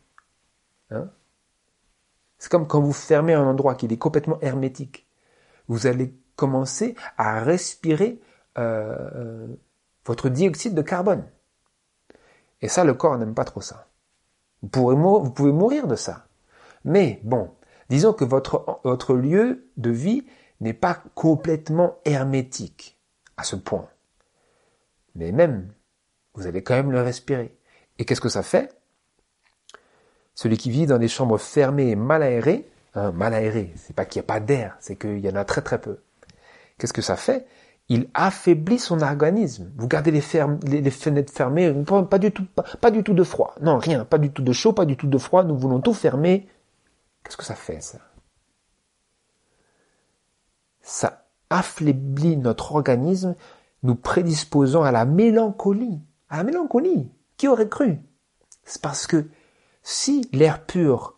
C'est comme quand vous fermez un endroit qui est complètement hermétique. Vous allez commencer à respirer votre dioxyde de carbone. Et ça, le corps n'aime pas trop ça. Vous pouvez mourir de ça. Mais bon, disons que votre lieu de vie n'est pas complètement hermétique à ce point. Mais même, vous allez quand même le respirer. Et qu'est-ce que ça fait? Celui qui vit dans des chambres fermées et mal aérées, mal aéré, c'est pas qu'il n'y a pas d'air, c'est qu'il y en a très très peu. Qu'est-ce que ça fait? Il affaiblit son organisme. Vous gardez les fenêtres fermées, pas du tout de froid. Non, rien, pas du tout de chaud, pas du tout de froid, nous voulons tout fermer. Qu'est-ce que ça fait, ça? Ça affaiblit notre organisme, nous prédisposant à la mélancolie. À la mélancolie. Qui aurait cru? C'est parce que si l'air pur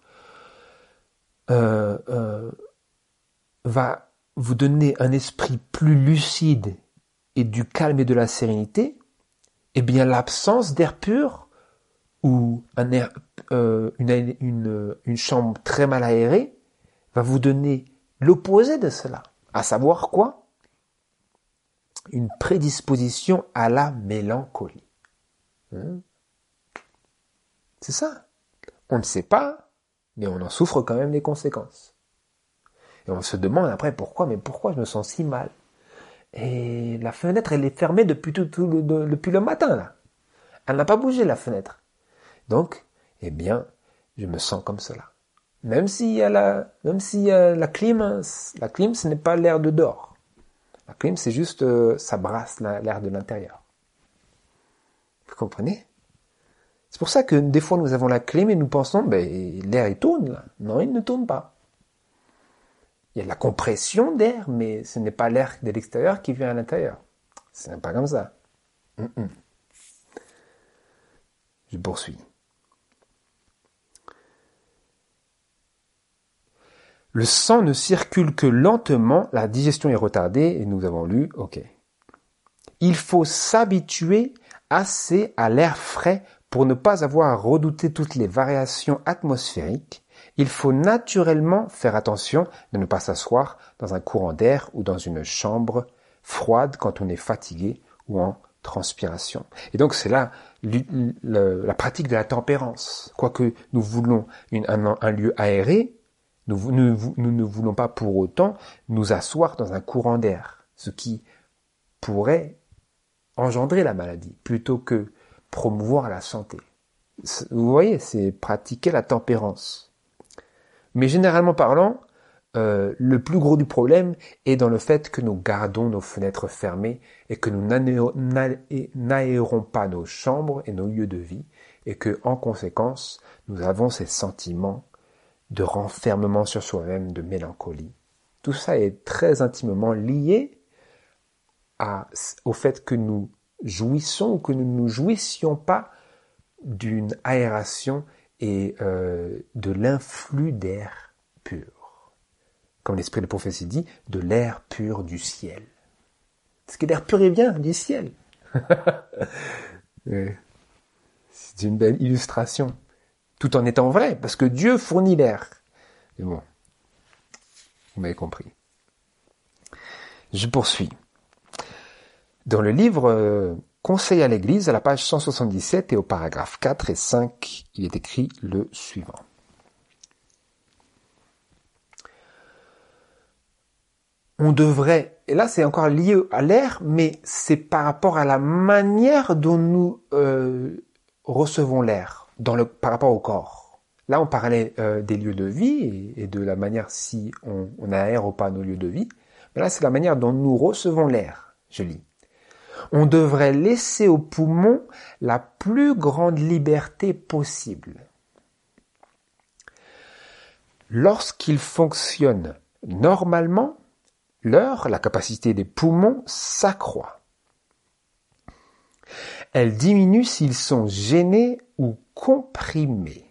va vous donner un esprit plus lucide et du calme et de la sérénité, eh bien l'absence d'air pur ou une chambre très mal aérée va vous donner l'opposé de cela. À savoir quoi? Une prédisposition à la mélancolie. C'est ça. On ne sait pas mais on en souffre quand même des conséquences. Et on se demande après pourquoi je me sens si mal? Et la fenêtre, elle est fermée depuis depuis le matin, là. Elle n'a pas bougé, la fenêtre. Donc, eh bien, je me sens comme cela. Même s'il y a la clim, hein, la clim, ce n'est pas l'air de dehors. La clim, c'est juste, ça brasse l'air de l'intérieur. Vous comprenez? C'est pour ça que des fois, nous avons la clim et nous pensons, l'air, il tourne, là. Non, il ne tourne pas. Il y a de la compression d'air, mais ce n'est pas l'air de l'extérieur qui vient à l'intérieur. Ce n'est pas comme ça. Je poursuis. Le sang ne circule que lentement, la digestion est retardée, et nous avons lu, ok. Il faut s'habituer assez à l'air frais pour ne pas avoir à redouter toutes les variations atmosphériques. Il faut naturellement faire attention de ne pas s'asseoir dans un courant d'air ou dans une chambre froide quand on est fatigué ou en transpiration. Et donc c'est là la pratique de la tempérance. Quoique nous voulons un lieu aéré, nous ne voulons pas pour autant nous asseoir dans un courant d'air, ce qui pourrait engendrer la maladie, plutôt que promouvoir la santé. Vous voyez, c'est pratiquer la tempérance. Mais généralement parlant, le plus gros du problème est dans le fait que nous gardons nos fenêtres fermées et que nous n'aérons pas nos chambres et nos lieux de vie, et que, en conséquence, nous avons ces sentiments de renfermement sur soi-même, de mélancolie. Tout ça est très intimement lié au fait que nous jouissons ou que nous ne jouissions pas d'une aération et de l'influx d'air pur. Comme l'esprit de prophétie dit, de l'air pur du ciel. Parce que l'air pur, il vient du ciel. C'est une belle illustration. Tout en étant vrai, parce que Dieu fournit l'air. Mais bon, vous m'avez compris. Je poursuis. Dans le livre Conseil à l'Église, à la page 177 et au paragraphe 4 et 5, il est écrit le suivant. On devrait, et là c'est encore lié à l'air, mais c'est par rapport à la manière dont nous recevons l'air, par rapport au corps. Là on parlait des lieux de vie et de la manière si on aère ou pas nos lieux de vie, mais là c'est la manière dont nous recevons l'air, je lis. On devrait laisser aux poumons la plus grande liberté possible. Lorsqu'ils fonctionnent normalement, la capacité des poumons s'accroît. Elle diminue s'ils sont gênés ou comprimés.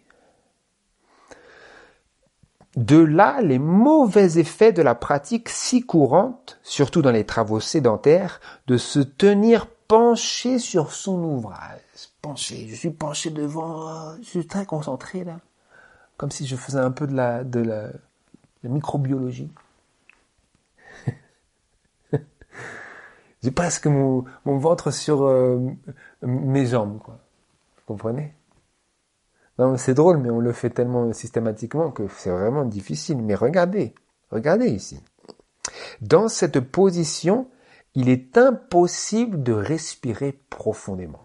De là, les mauvais effets de la pratique si courante, surtout dans les travaux sédentaires, de se tenir penché sur son ouvrage. Penché, je suis penché devant, je suis très concentré là. Comme si je faisais un peu de la microbiologie. J'ai presque mon ventre sur mes jambes, quoi. Vous comprenez? Non, c'est drôle, mais on le fait tellement systématiquement que c'est vraiment difficile. Mais regardez ici. Dans cette position, il est impossible de respirer profondément.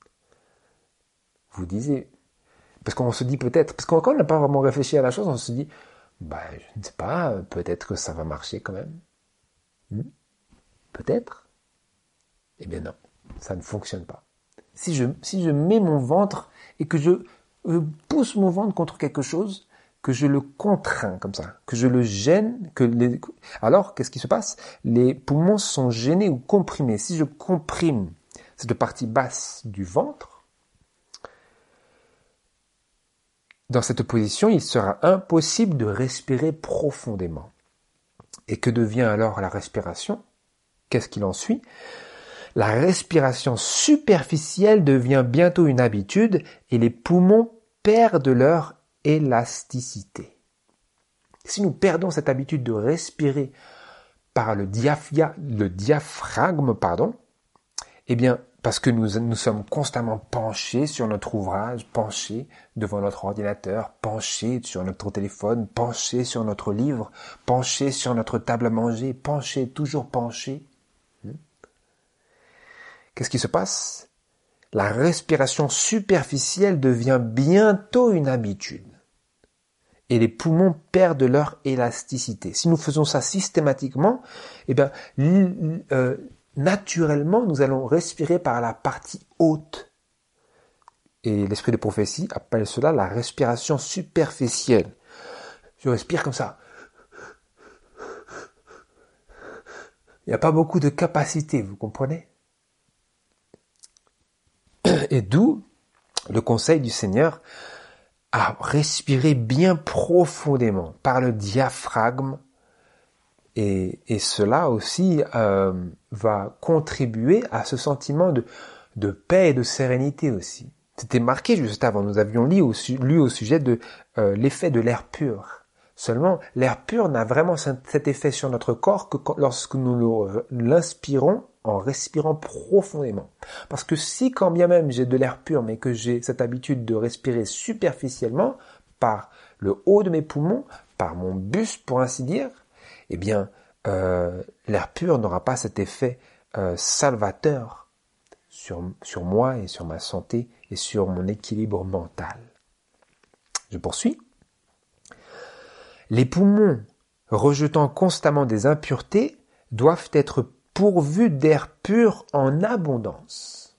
Vous disiez, parce qu'on se dit peut-être, parce qu'on n'a pas vraiment réfléchi à la chose, on se dit, je ne sais pas, peut-être que ça va marcher quand même. Peut-être. Eh bien non, ça ne fonctionne pas. Si je mets mon ventre et que je pousse mon ventre contre quelque chose, que je le contrains comme ça, que je le gêne, alors qu'est-ce qui se passe? Les poumons sont gênés ou comprimés. Si je comprime cette partie basse du ventre, dans cette position, il sera impossible de respirer profondément. Et que devient alors la respiration? Qu'est-ce qu'il en suit? La respiration superficielle devient bientôt une habitude et les poumons perdent leur élasticité. Si nous perdons cette habitude de respirer par le diaphragme, eh bien, parce que nous sommes constamment penchés sur notre ouvrage, penchés devant notre ordinateur, penchés sur notre téléphone, penchés sur notre livre, penchés sur notre table à manger, penchés, toujours penchés. Qu'est-ce qui se passe? La respiration superficielle devient bientôt une habitude. Et les poumons perdent leur élasticité. Si nous faisons ça systématiquement, naturellement, nous allons respirer par la partie haute. Et l'esprit de prophétie appelle cela la respiration superficielle. Je respire comme ça. Il n'y a pas beaucoup de capacité, vous comprenez? Et d'où le conseil du Seigneur à respirer bien profondément par le diaphragme. Et cela aussi va contribuer à ce sentiment de paix et de sérénité aussi. C'était marqué juste avant, nous avions lu au sujet de l'effet de l'air pur. Seulement, l'air pur n'a vraiment cet effet sur notre corps que lorsque nous l'inspirons en respirant profondément. Parce que si quand bien même j'ai de l'air pur, mais que j'ai cette habitude de respirer superficiellement, par le haut de mes poumons, par mon buste pour ainsi dire, eh bien, l'air pur n'aura pas cet effet salvateur sur moi et sur ma santé et sur mon équilibre mental. Je poursuis. Les poumons, rejetant constamment des impuretés, doivent être pourvus d'air pur en abondance.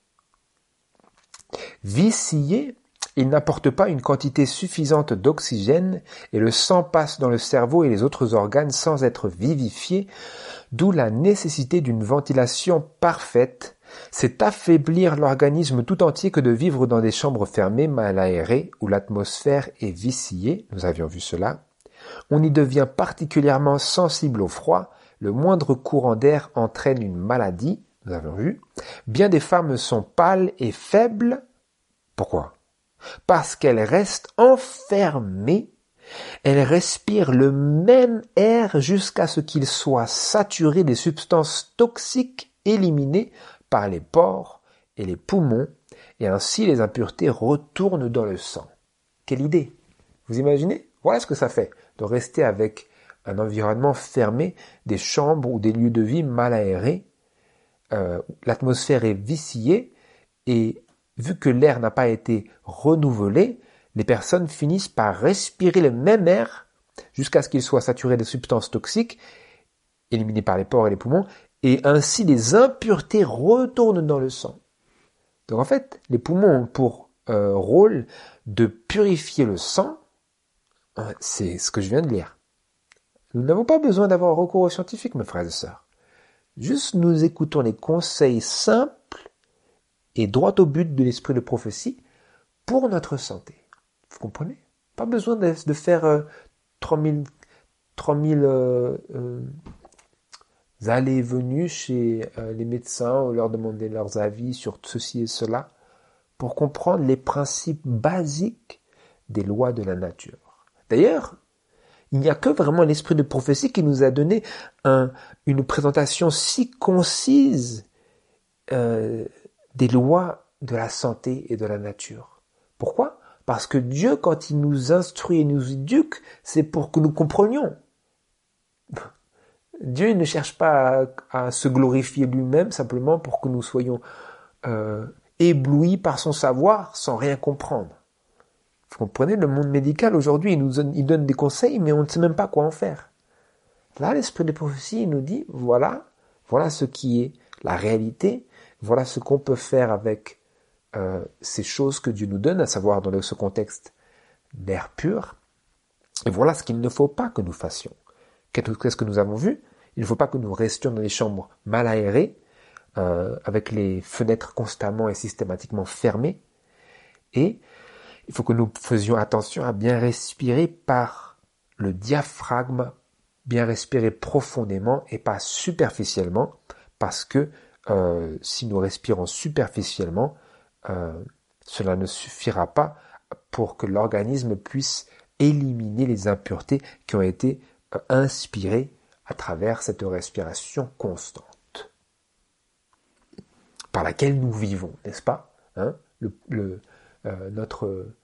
Viciés, ils n'apportent pas une quantité suffisante d'oxygène et le sang passe dans le cerveau et les autres organes sans être vivifié, d'où la nécessité d'une ventilation parfaite. C'est affaiblir l'organisme tout entier que de vivre dans des chambres fermées, mal aérées, où l'atmosphère est viciée. Nous avions vu cela. On y devient particulièrement sensible au froid. Le moindre courant d'air entraîne une maladie. Nous avons vu. Bien des femmes sont pâles et faibles. Pourquoi? Parce qu'elles restent enfermées. Elles respirent le même air jusqu'à ce qu'il soit saturé des substances toxiques éliminées par les pores et les poumons, et ainsi les impuretés retournent dans le sang. Quelle idée! Vous imaginez? Voilà ce que ça fait, de rester avec un environnement fermé, des chambres ou des lieux de vie mal aérés. L'atmosphère est viciée, et vu que l'air n'a pas été renouvelé, les personnes finissent par respirer le même air jusqu'à ce qu'il soit saturé de substances toxiques, éliminées par les pores et les poumons, et ainsi les impuretés retournent dans le sang. Donc en fait, les poumons ont pour rôle de purifier le sang. C'est ce que je viens de lire. Nous n'avons pas besoin d'avoir recours aux scientifiques, mes frères et sœurs. Juste nous écoutons les conseils simples et droit au but de l'esprit de prophétie pour notre santé. Vous comprenez? Pas besoin de faire 3000 allées et venues chez les médecins ou leur demander leurs avis sur ceci et cela pour comprendre les principes basiques des lois de la nature. D'ailleurs, il n'y a que vraiment l'esprit de prophétie qui nous a donné une présentation si concise des lois de la santé et de la nature. Pourquoi? Parce que Dieu, quand il nous instruit et nous éduque, c'est pour que nous comprenions. Dieu ne cherche pas à se glorifier lui-même simplement pour que nous soyons éblouis par son savoir sans rien comprendre. Vous comprenez, le monde médical aujourd'hui, il donne des conseils, mais on ne sait même pas quoi en faire. Là, l'esprit de prophétie, il nous dit, voilà ce qui est la réalité, voilà ce qu'on peut faire avec ces choses que Dieu nous donne, à savoir dans ce contexte d'air pur, et voilà ce qu'il ne faut pas que nous fassions. Qu'est-ce que nous avons vu? Il ne faut pas que nous restions dans les chambres mal aérées, avec les fenêtres constamment et systématiquement fermées, et il faut que nous faisions attention à bien respirer par le diaphragme, bien respirer profondément et pas superficiellement, parce que si nous respirons superficiellement, cela ne suffira pas pour que l'organisme puisse éliminer les impuretés qui ont été inspirées à travers cette respiration constante. par laquelle nous vivons, n'est-ce pas, hein? Notre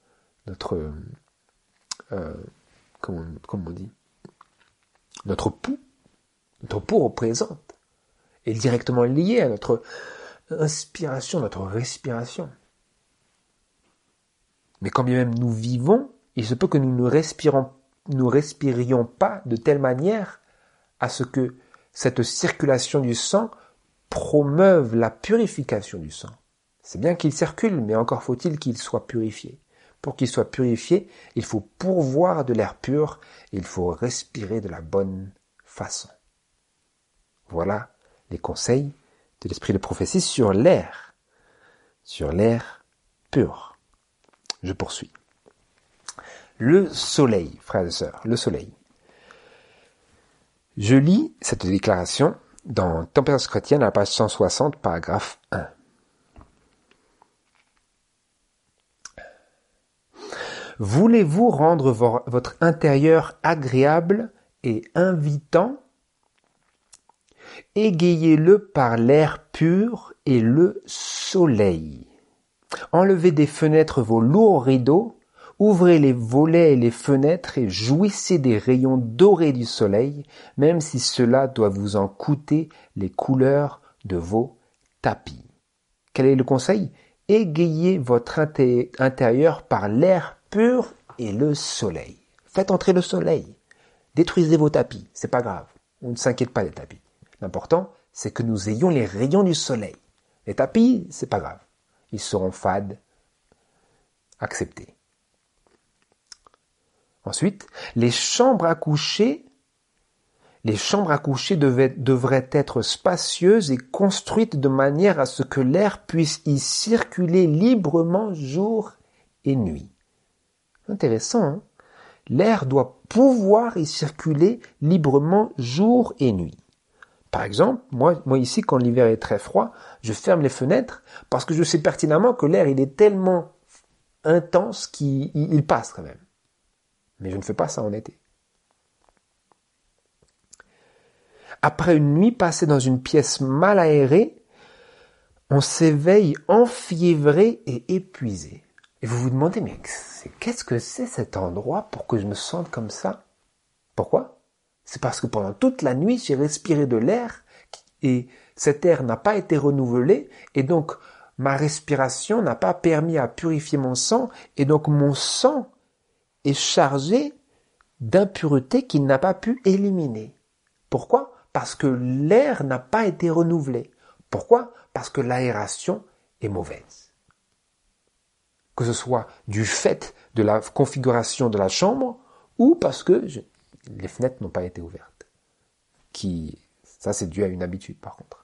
comment on dit, notre pouls représente, est directement lié à notre inspiration, notre respiration. Mais quand bien même nous vivons, il se peut que nous ne respirions pas de telle manière à ce que cette circulation du sang promeuve la purification du sang. C'est bien qu'il circule, mais encore faut-il qu'il soit purifié. Pour qu'il soit purifié, il faut pourvoir de l'air pur, et il faut respirer de la bonne façon. Voilà les conseils de l'esprit de prophétie sur l'air pur. Je poursuis. Le soleil, frères et sœurs, le soleil. Je lis cette déclaration dans Tempérance chrétienne à la page 160, paragraphe 1. Voulez-vous rendre votre intérieur agréable et invitant? Égayez-le par l'air pur et le soleil. Enlevez des fenêtres vos lourds rideaux, ouvrez les volets et les fenêtres et jouissez des rayons dorés du soleil, même si cela doit vous en coûter les couleurs de vos tapis. Quel est le conseil? Égayez votre intérieur par l'air pur et le soleil. Faites entrer le soleil. Détruisez vos tapis, c'est pas grave. On ne s'inquiète pas des tapis. L'important, c'est que nous ayons les rayons du soleil. Les tapis, c'est pas grave. Ils seront fades, acceptés. Ensuite, les chambres à coucher devraient être spacieuses et construites de manière à ce que l'air puisse y circuler librement jour et nuit. Intéressant, hein? L'air doit pouvoir y circuler librement jour et nuit. Par exemple, moi ici, quand l'hiver est très froid, je ferme les fenêtres parce que je sais pertinemment que l'air, il est tellement intense qu'il passe quand même. Mais je ne fais pas ça en été. Après une nuit passée dans une pièce mal aérée, on s'éveille enfiévré et épuisé. Et vous vous demandez, mais qu'est-ce que c'est cet endroit pour que je me sente comme ça? Pourquoi? C'est parce que pendant toute la nuit, j'ai respiré de l'air et cet air n'a pas été renouvelé et donc ma respiration n'a pas permis à purifier mon sang et donc mon sang est chargé d'impuretés qu'il n'a pas pu éliminer. Pourquoi? Parce que l'air n'a pas été renouvelé. Pourquoi? Parce que l'aération est mauvaise. Que ce soit du fait de la configuration de la chambre ou parce que les fenêtres n'ont pas été ouvertes. Ça c'est dû à une habitude par contre.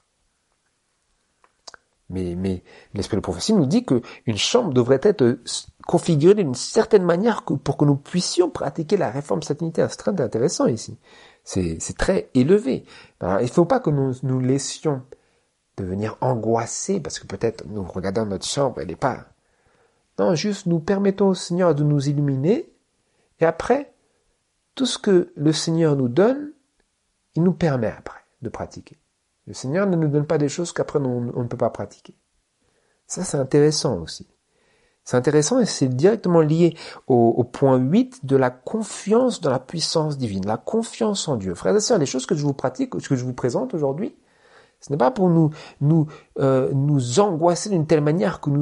Mais l'esprit de prophétie nous dit qu'une chambre devrait être configurée d'une certaine manière pour que nous puissions pratiquer la réforme sanitaire. C'est très intéressant ici. C'est très élevé. Alors, il ne faut pas que nous laissions devenir angoissés parce que peut-être nous regardons notre chambre, elle n'est pas... Non, juste nous permettons au Seigneur de nous illuminer et après, tout ce que le Seigneur nous donne, il nous permet après de pratiquer. Le Seigneur ne nous donne pas des choses qu'après on ne peut pas pratiquer. Ça, c'est intéressant aussi. C'est intéressant et c'est directement lié au point 8 de la confiance dans la puissance divine, la confiance en Dieu. Frères et sœurs, les choses que je vous pratique, que je vous présente aujourd'hui, ce n'est pas pour nous angoisser d'une telle manière que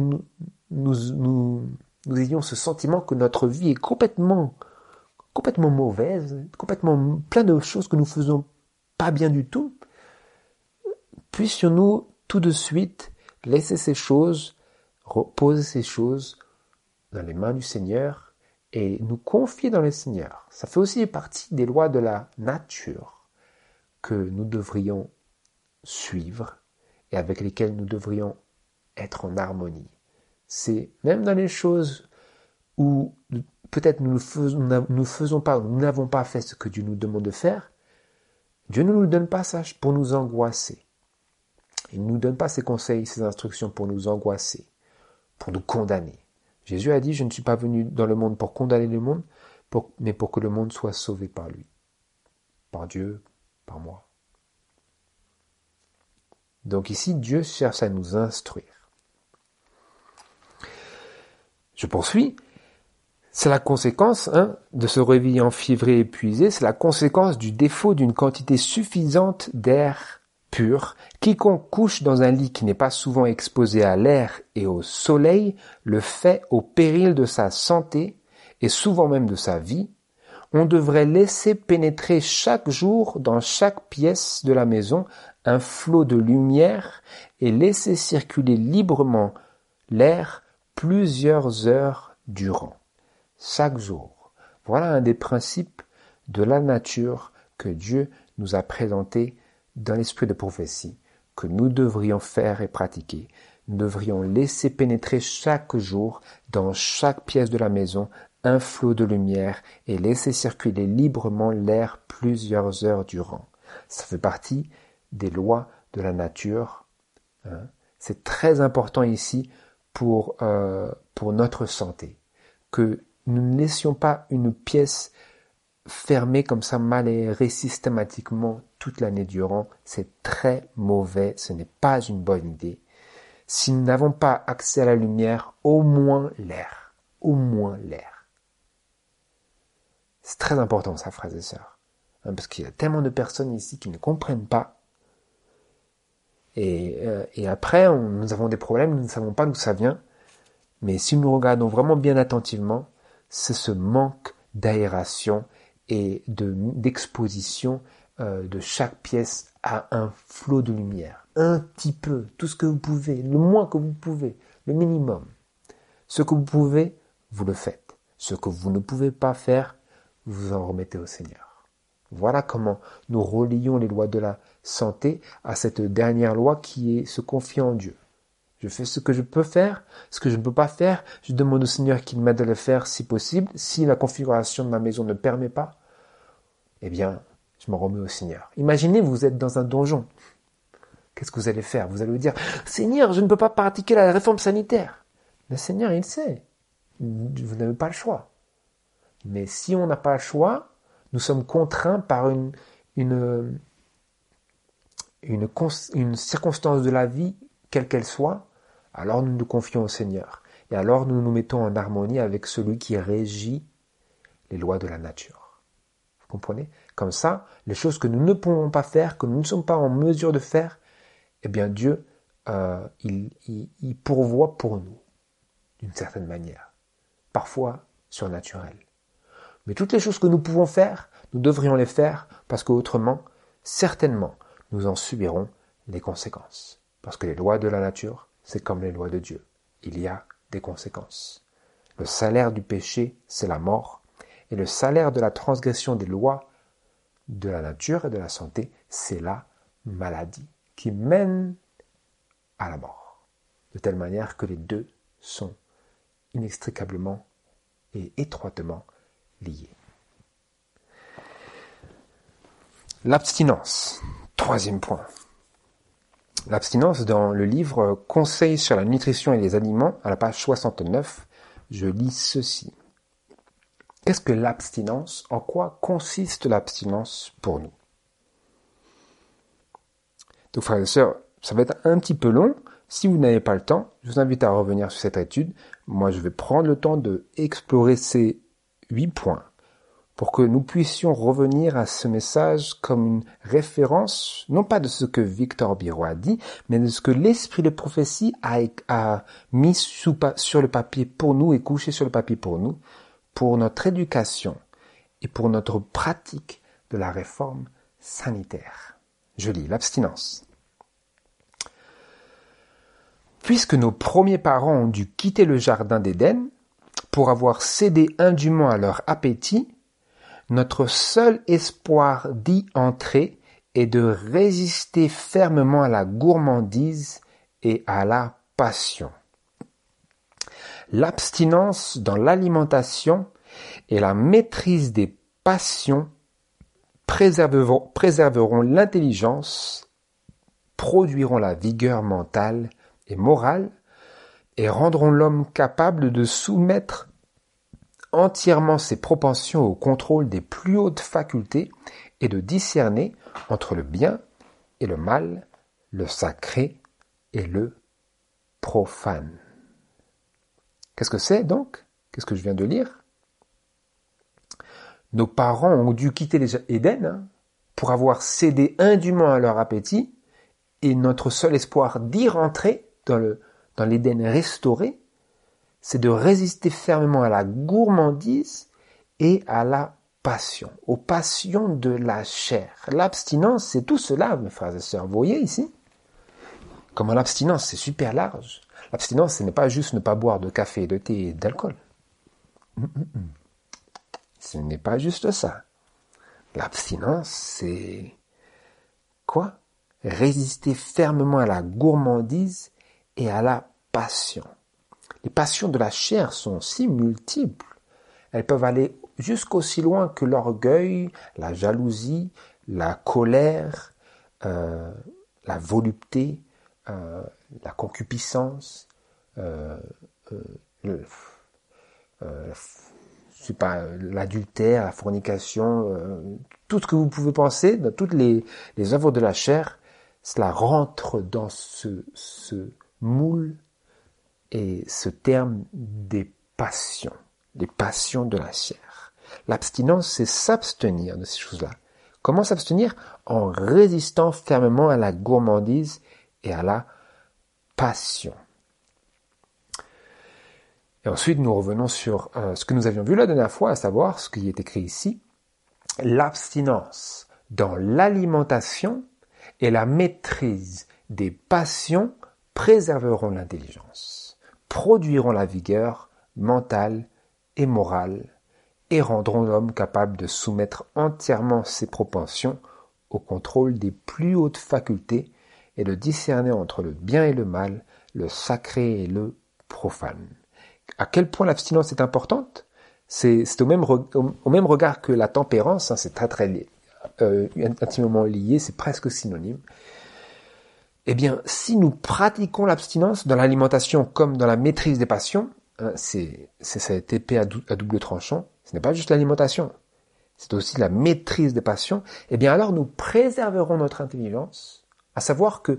nous ayons ce sentiment que notre vie est complètement mauvaise, complètement plein de choses que nous faisons pas bien du tout. Puissions-nous tout de suite laisser ces choses, reposer ces choses dans les mains du Seigneur et nous confier dans le Seigneur. Ça fait aussi partie des lois de la nature que nous devrions suivre et avec lesquelles nous devrions être en harmonie. C'est même dans les choses où peut-être nous n'avons pas fait ce que Dieu nous demande de faire, Dieu ne nous donne pas ça pour nous angoisser. Il ne nous donne pas ses conseils, ses instructions pour nous angoisser, pour nous condamner. Jésus a dit, je ne suis pas venu dans le monde pour condamner le monde, mais pour que le monde soit sauvé par lui, par Dieu, par moi. Donc ici, Dieu cherche à nous instruire. Je poursuis. C'est la conséquence de se réveiller enfiévré et épuisé, c'est la conséquence du défaut d'une quantité suffisante d'air pur. Quiconque couche dans un lit qui n'est pas souvent exposé à l'air et au soleil le fait au péril de sa santé et souvent même de sa vie. On devrait laisser pénétrer chaque jour dans chaque pièce de la maison un flot de lumière et laisser circuler librement l'air plusieurs heures durant. Chaque jour. Voilà un des principes de la nature que Dieu nous a présenté dans l'esprit de prophétie, que nous devrions faire et pratiquer. Nous devrions laisser pénétrer chaque jour dans chaque pièce de la maison un flot de lumière et laisser circuler librement l'air plusieurs heures durant. Ça fait partie des lois de la nature. C'est très important ici pour notre santé, que nous ne laissions pas une pièce fermée comme ça, mal aérée systématiquement toute l'année durant. C'est très mauvais, ce n'est pas une bonne idée. Si nous n'avons pas accès à la lumière, au moins l'air. Au moins l'air. C'est très important ça, frères et sœurs. Parce qu'il y a tellement de personnes ici qui ne comprennent pas. Et après, nous avons des problèmes, nous ne savons pas d'où ça vient. Mais si nous regardons vraiment bien attentivement, c'est ce manque d'aération et d'exposition de chaque pièce à un flot de lumière. Un petit peu, tout ce que vous pouvez, le moins que vous pouvez, le minimum. Ce que vous pouvez, vous le faites. Ce que vous ne pouvez pas faire, vous en remettez au Seigneur. Voilà comment nous relions les lois de la santé à cette dernière loi qui est se confier en Dieu. Je fais ce que je peux faire, ce que je ne peux pas faire. Je demande au Seigneur qu'il m'aide à le faire si possible. Si la configuration de ma maison ne permet pas, eh bien, je m'en remets au Seigneur. Imaginez, vous êtes dans un donjon. Qu'est-ce que vous allez faire? Vous allez lui dire, Seigneur, je ne peux pas pratiquer la réforme sanitaire. Le Seigneur, il sait. Vous n'avez pas le choix. Mais si on n'a pas le choix, nous sommes contraints par une circonstance de la vie, quelle qu'elle soit, alors nous nous confions au Seigneur. Et alors nous nous mettons en harmonie avec celui qui régit les lois de la nature. Vous comprenez? Comme ça, les choses que nous ne pouvons pas faire, que nous ne sommes pas en mesure de faire, eh bien Dieu, il pourvoit pour nous, d'une certaine manière. Parfois surnaturelle. Mais toutes les choses que nous pouvons faire, nous devrions les faire, parce qu'autrement, certainement, nous en subirons les conséquences. Parce que les lois de la nature, c'est comme les lois de Dieu. Il y a des conséquences. Le salaire du péché, c'est la mort. Et le salaire de la transgression des lois de la nature et de la santé, c'est la maladie qui mène à la mort. De telle manière que les deux sont inextricablement et étroitement liés. L'abstinence. Troisième point. L'abstinence dans le livre Conseils sur la nutrition et les aliments, à la page 69, je lis ceci. Qu'est-ce que l'abstinence? En quoi consiste l'abstinence pour nous? Donc frères et sœurs, ça va être un petit peu long. Si vous n'avez pas le temps, je vous invite à revenir sur cette étude. Moi, je vais prendre le temps de explorer ces 8 points pour que nous puissions revenir à ce message comme une référence, non pas de ce que Victor Biro a dit, mais de ce que l'esprit de prophétie a mis sur le papier pour nous et couché sur le papier pour nous, pour notre éducation et pour notre pratique de la réforme sanitaire. Je lis l'abstinence. Puisque nos premiers parents ont dû quitter le jardin d'Éden pour avoir cédé indûment à leur appétit, notre seul espoir d'y entrer est de résister fermement à la gourmandise et à la passion. L'abstinence dans l'alimentation et la maîtrise des passions préserveront l'intelligence, produiront la vigueur mentale et morale et rendront l'homme capable de soumettre entièrement ses propensions au contrôle des plus hautes facultés et de discerner entre le bien et le mal, le sacré et le profane. Qu'est-ce que c'est donc? Qu'est-ce que je viens de lire? Nos parents ont dû quitter l'Éden pour avoir cédé indûment à leur appétit, et notre seul espoir d'y rentrer dans l'Éden restauré, c'est de résister fermement à la gourmandise et à la passion, aux passions de la chair. L'abstinence, c'est tout cela, mes frères et sœurs. Vous voyez ici comment l'abstinence, c'est super large. L'abstinence, ce n'est pas juste ne pas boire de café, de thé et d'alcool. Ce n'est pas juste ça. L'abstinence, c'est quoi? Résister fermement à la gourmandise et à la passion. Les passions de la chair sont si multiples. Elles peuvent aller jusqu'aussi loin que l'orgueil, la jalousie, la colère, la volupté, la concupiscence, l'adultère, la fornication, tout ce que vous pouvez penser, dans toutes les œuvres de la chair, cela rentre dans ce moule et ce terme des passions, les passions de la chair. L'abstinence, c'est s'abstenir de ces choses-là. Comment s'abstenir? En résistant fermement à la gourmandise et à la passion. Et ensuite, nous revenons sur ce que nous avions vu la dernière fois, à savoir ce qui est écrit ici. L'abstinence dans l'alimentation et la maîtrise des passions préserveront l'intelligence, produiront la vigueur mentale et morale et rendront l'homme capable de soumettre entièrement ses propensions au contrôle des plus hautes facultés et de discerner entre le bien et le mal, le sacré et le profane. À quel point l'abstinence est importante? C'est au même regard que la tempérance, c'est très intimement lié, c'est presque synonyme. Eh bien, si nous pratiquons l'abstinence dans l'alimentation comme dans la maîtrise des passions, c'est cette épée à double tranchant, ce n'est pas juste l'alimentation, c'est aussi la maîtrise des passions, eh bien alors nous préserverons notre intelligence, à savoir que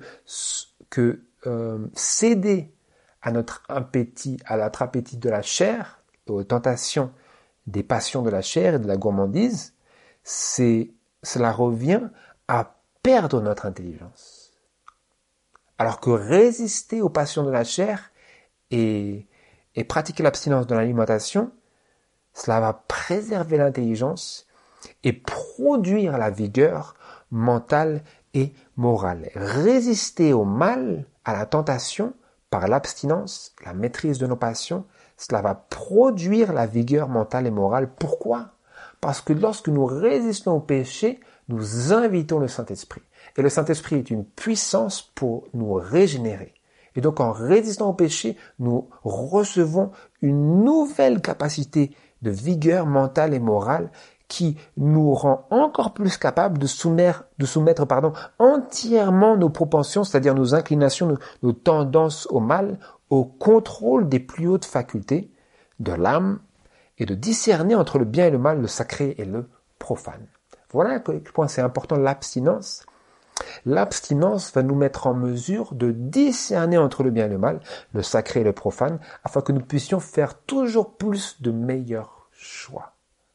céder à notre appétit de la chair, aux tentations des passions de la chair et de la gourmandise, cela revient à perdre notre intelligence. Alors que résister aux passions de la chair et pratiquer l'abstinence de l'alimentation, cela va préserver l'intelligence et produire la vigueur mentale et morale. Résister au mal, à la tentation, par l'abstinence, la maîtrise de nos passions, cela va produire la vigueur mentale et morale. Pourquoi? Parce que lorsque nous résistons au péché, nous invitons le Saint-Esprit. Et le Saint-Esprit est une puissance pour nous régénérer. Et donc en résistant au péché, nous recevons une nouvelle capacité de vigueur mentale et morale qui nous rend encore plus capables de soumettre entièrement nos propensions, c'est-à-dire nos inclinations, nos tendances au mal, au contrôle des plus hautes facultés de l'âme et de discerner entre le bien et le mal, le sacré et le profane. Voilà à quel point c'est important l'abstinence. L'abstinence va nous mettre en mesure de discerner entre le bien et le mal, le sacré et le profane, afin que nous puissions faire toujours plus de meilleurs choix.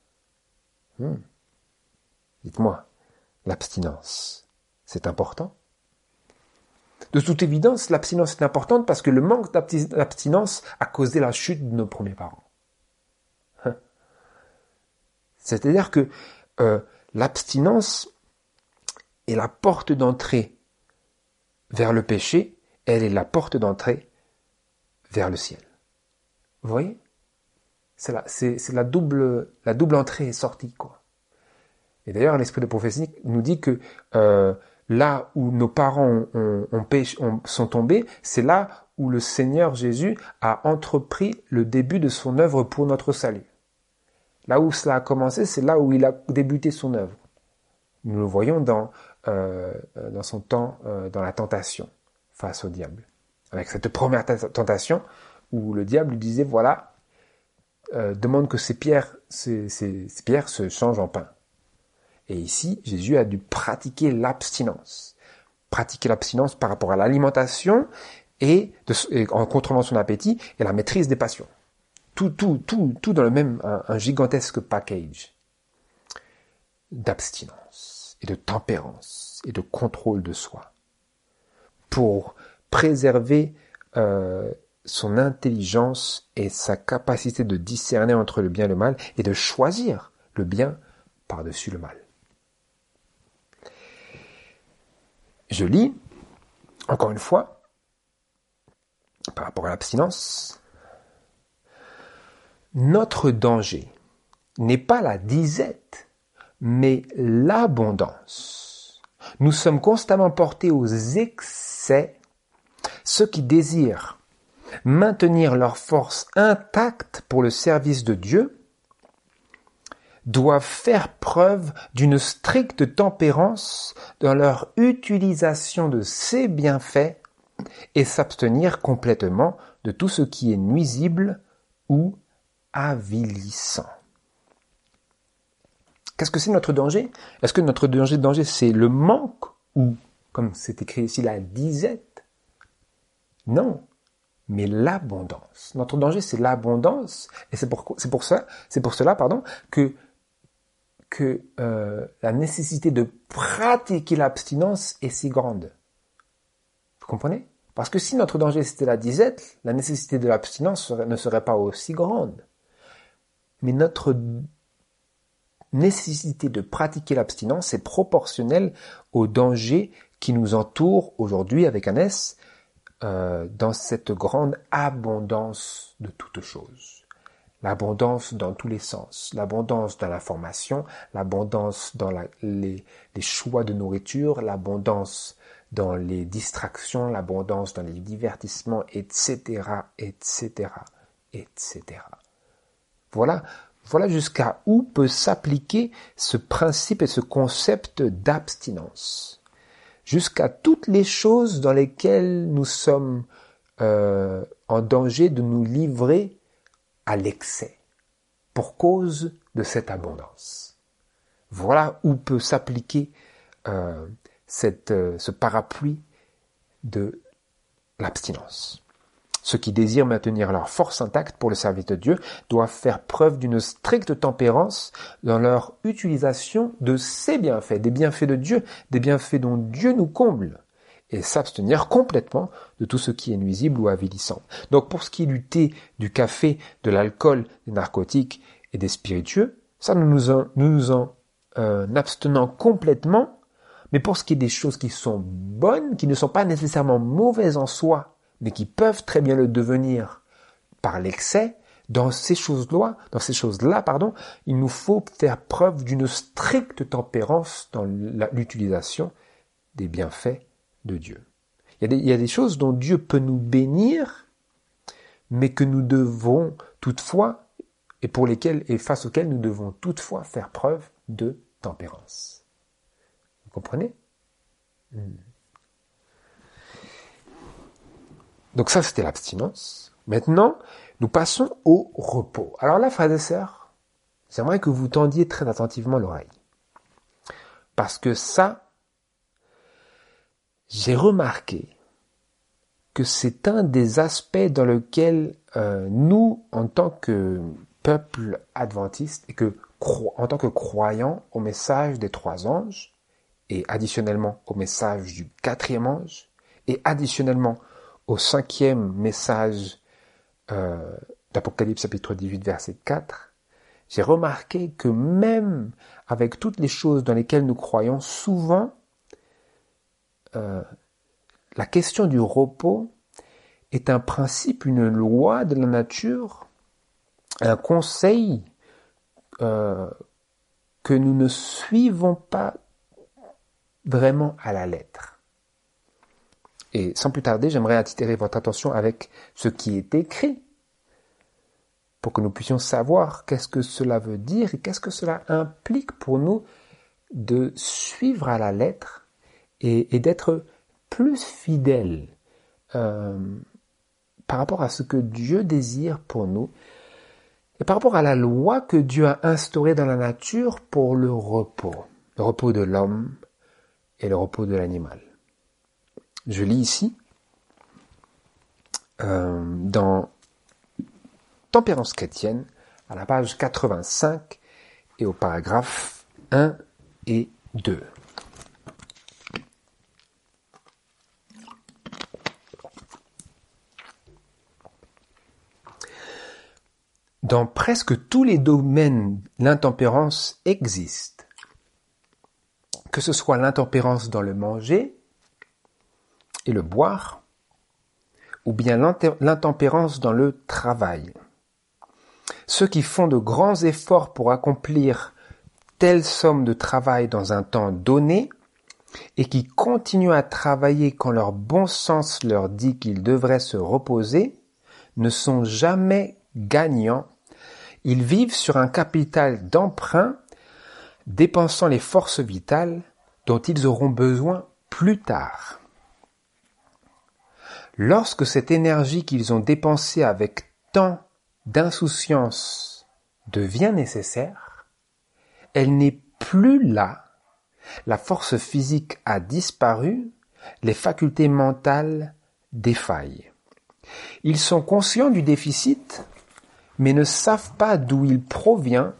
Dites-moi, l'abstinence, c'est important? De toute évidence, l'abstinence est importante parce que le manque d'abstinence a causé la chute de nos premiers parents. C'est-à-dire que l'abstinence est la porte d'entrée vers le péché, elle est la porte d'entrée vers le ciel. Vous voyez? C'est la double entrée et sortie, quoi. Et d'ailleurs, l'esprit de prophétie nous dit que là où nos parents sont tombés, c'est là où le Seigneur Jésus a entrepris le début de son œuvre pour notre salut. Là où cela a commencé, c'est là où il a débuté son œuvre. Nous le voyons dans son temps dans la tentation face au diable. Avec cette première tentation où le diable lui disait, voilà, demande que ces pierres se changent en pain. Et ici, Jésus a dû pratiquer l'abstinence. pratiquer l'abstinence par rapport à l'alimentation et en contrôlant son appétit et la maîtrise des passions. Tout dans le même, un gigantesque package d'abstinence et de tempérance et de contrôle de soi pour préserver son intelligence et sa capacité de discerner entre le bien et le mal et de choisir le bien par-dessus le mal. Je lis, encore une fois, par rapport à l'abstinence, notre danger n'est pas la disette, mais l'abondance. Nous sommes constamment portés aux excès, ceux qui désirent maintenir leur force intacte pour le service de Dieu doivent faire preuve d'une stricte tempérance dans leur utilisation de ces bienfaits et s'abstenir complètement de tout ce qui est nuisible ou avilissant. Qu'est-ce que c'est notre danger? Est-ce que notre danger c'est le manque ou, comme c'est écrit ici, la disette? Non, mais l'abondance. Notre danger c'est l'abondance et c'est pour cela que la nécessité de pratiquer l'abstinence est si grande. Vous comprenez? Parce que si notre danger c'était la disette, la nécessité de l'abstinence ne serait pas aussi grande. Mais notre nécessité de pratiquer l'abstinence est proportionnelle au danger qui nous entoure aujourd'hui avec un S dans cette grande abondance de toutes choses. L'abondance dans tous les sens, l'abondance dans l'information, l'abondance dans les choix de nourriture, l'abondance dans les distractions, l'abondance dans les divertissements, etc., etc., etc. Voilà jusqu'à où peut s'appliquer ce principe et ce concept d'abstinence. Jusqu'à toutes les choses dans lesquelles nous sommes en danger de nous livrer à l'excès, pour cause de cette abondance. Voilà où peut s'appliquer ce parapluie de l'abstinence. Ceux qui désirent maintenir leur force intacte pour le service de Dieu doivent faire preuve d'une stricte tempérance dans leur utilisation de ces bienfaits, des bienfaits de Dieu, des bienfaits dont Dieu nous comble, et s'abstenir complètement de tout ce qui est nuisible ou avilissant. Donc pour ce qui est du thé, du café, de l'alcool, des narcotiques et des spiritueux, ça nous nous en abstenant complètement, mais pour ce qui est des choses qui sont bonnes, qui ne sont pas nécessairement mauvaises en soi, mais qui peuvent très bien le devenir par l'excès, dans ces choses-là, il nous faut faire preuve d'une stricte tempérance dans l'utilisation des bienfaits de Dieu. Il y a des choses dont Dieu peut nous bénir, mais que nous devons toutefois, et face auxquelles nous devons toutefois faire preuve de tempérance. Vous comprenez? Donc ça, c'était l'abstinence. Maintenant, nous passons au repos. Alors là, frères et sœurs, j'aimerais que vous tendiez très attentivement l'oreille. Parce que ça, j'ai remarqué que c'est un des aspects dans lequel nous, en tant que peuple adventiste, et en tant que croyants au message des 3 anges, et additionnellement au message du 4e ange, et additionnellement au 5e message d'Apocalypse chapitre 18 verset 4, j'ai remarqué que même avec toutes les choses dans lesquelles nous croyons, souvent la question du repos est un principe, une loi de la nature, un conseil que nous ne suivons pas vraiment à la lettre. Et sans plus tarder, j'aimerais attirer votre attention avec ce qui est écrit, pour que nous puissions savoir qu'est-ce que cela veut dire et qu'est-ce que cela implique pour nous de suivre à la lettre et d'être plus fidèles par rapport à ce que Dieu désire pour nous et par rapport à la loi que Dieu a instaurée dans la nature pour le repos de l'homme et le repos de l'animal. Je lis ici, dans Tempérance chrétienne, à la page 85 et au paragraphe 1 et 2. Dans presque tous les domaines, l'intempérance existe. Que ce soit l'intempérance dans le manger et le boire, ou bien l'intempérance dans le travail. Ceux qui font de grands efforts pour accomplir telle somme de travail dans un temps donné et qui continuent à travailler quand leur bon sens leur dit qu'ils devraient se reposer, ne sont jamais gagnants. Ils vivent sur un capital d'emprunt, dépensant les forces vitales dont ils auront besoin plus tard. Lorsque cette énergie qu'ils ont dépensée avec tant d'insouciance devient nécessaire, elle n'est plus là. La force physique a disparu, les facultés mentales défaillent. Ils sont conscients du déficit, mais ne savent pas d'où il provient.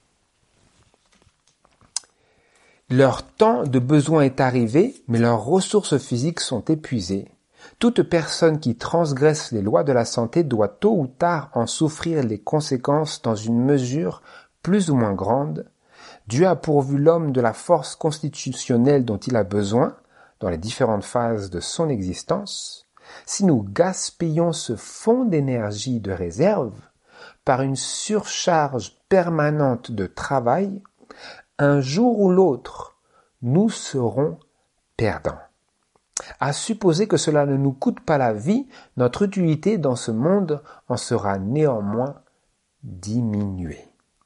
Leur temps de besoin est arrivé, mais leurs ressources physiques sont épuisées. Toute personne qui transgresse les lois de la santé doit tôt ou tard en souffrir les conséquences dans une mesure plus ou moins grande. Dieu a pourvu l'homme de la force constitutionnelle dont il a besoin dans les différentes phases de son existence. Si nous gaspillons ce fonds d'énergie de réserve par une surcharge permanente de travail, un jour ou l'autre, nous serons perdants. À supposer que cela ne nous coûte pas la vie, notre utilité dans ce monde en sera néanmoins diminuée.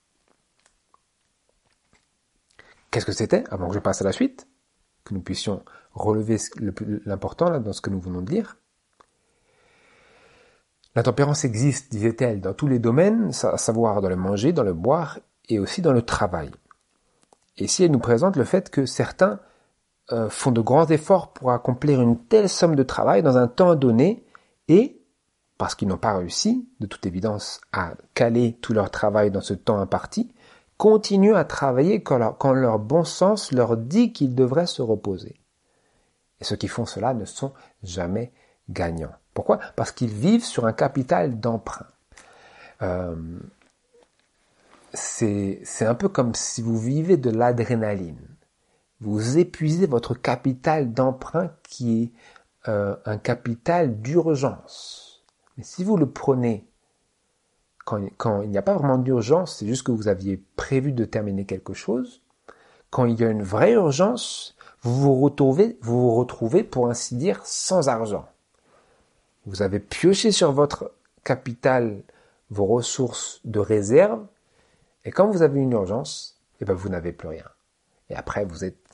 Qu'est-ce que c'était, avant que je passe à la suite, que nous puissions relever l'important là, dans ce que nous venons de lire? L'intempérance existe, disait-elle, dans tous les domaines, à savoir dans le manger, dans le boire et aussi dans le travail. Et ici, elle nous présente le fait que certains font de grands efforts pour accomplir une telle somme de travail dans un temps donné et, parce qu'ils n'ont pas réussi, de toute évidence, à caler tout leur travail dans ce temps imparti, continuent à travailler quand leur bon sens leur dit qu'ils devraient se reposer. Et ceux qui font cela ne sont jamais gagnants. Pourquoi? Parce qu'ils vivent sur un capital d'emprunt. C'est un peu comme si vous vivez de l'adrénaline. Vous épuisez votre capital d'emprunt qui est un capital d'urgence. Mais si vous le prenez quand il n'y a pas vraiment d'urgence, c'est juste que vous aviez prévu de terminer quelque chose, quand il y a une vraie urgence, vous vous retrouvez, pour ainsi dire, sans argent. Vous avez pioché sur votre capital vos ressources de réserve, et quand vous avez une urgence, vous n'avez plus rien. Et après, vous êtes...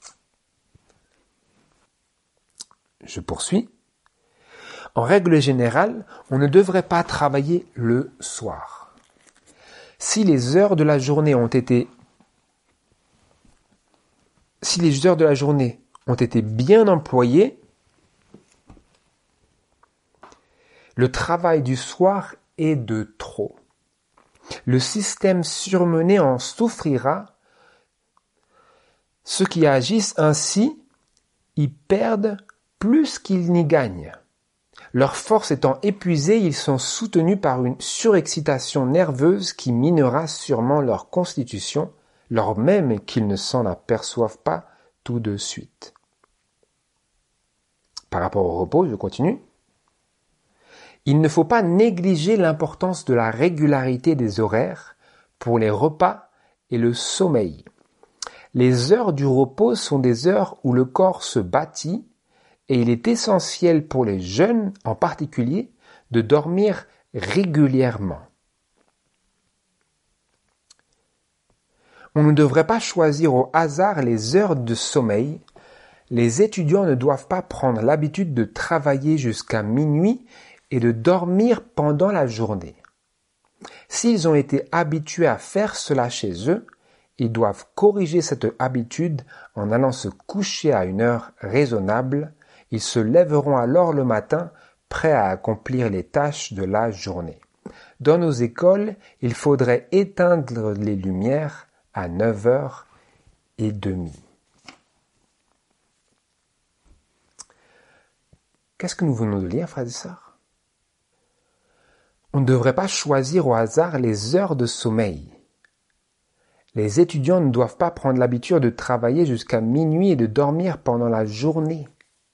Je poursuis. En règle générale, on ne devrait pas travailler le soir. Si les heures de la journée ont été bien employées, le travail du soir est de trop. Le système surmené en souffrira. Ceux qui agissent ainsi y perdent plus qu'ils n'y gagnent. Leur force étant épuisée, ils sont soutenus par une surexcitation nerveuse qui minera sûrement leur constitution, lors même qu'ils ne s'en aperçoivent pas tout de suite. Par rapport au repos, je continue. Il ne faut pas négliger l'importance de la régularité des horaires pour les repas et le sommeil. Les heures du repos sont des heures où le corps se bâtit et il est essentiel pour les jeunes en particulier de dormir régulièrement. On ne devrait pas choisir au hasard les heures de sommeil. Les étudiants ne doivent pas prendre l'habitude de travailler jusqu'à minuit et de dormir pendant la journée. S'ils ont été habitués à faire cela chez eux, ils doivent corriger cette habitude en allant se coucher à une heure raisonnable Ils se lèveront alors le matin, prêts à accomplir les tâches de la journée. Dans nos écoles, il faudrait éteindre les lumières à 9h30. Qu'est-ce que nous venons de lire, frères et sœurs? On ne devrait pas choisir au hasard les heures de sommeil. Les étudiants ne doivent pas prendre l'habitude de travailler jusqu'à minuit et de dormir pendant la journée.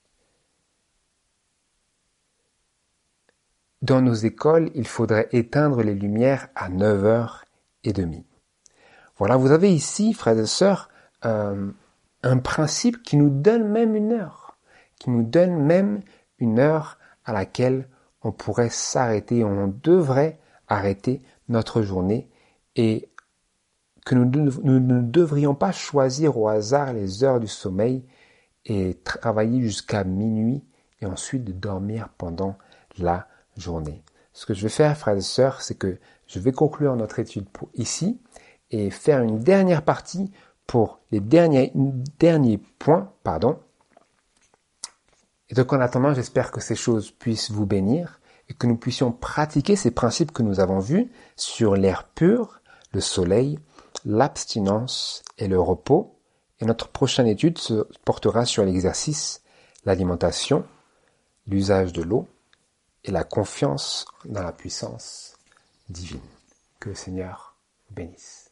Dans nos écoles, il faudrait éteindre les lumières à 9h30. Voilà, vous avez ici, frères et sœurs, un principe qui nous donne même une heure, à laquelle on pourrait s'arrêter, on devrait arrêter notre journée et que nous ne devrions pas choisir au hasard les heures du sommeil et travailler jusqu'à minuit et ensuite de dormir pendant la journée. Ce que je vais faire, frères et sœurs, c'est que je vais conclure notre étude ici et faire une dernière partie pour les derniers points. Et donc en attendant, j'espère que ces choses puissent vous bénir et que nous puissions pratiquer ces principes que nous avons vus sur l'air pur, le soleil, l'abstinence et le repos. Et notre prochaine étude se portera sur l'exercice, l'alimentation, l'usage de l'eau et la confiance dans la puissance divine. Que le Seigneur vous bénisse.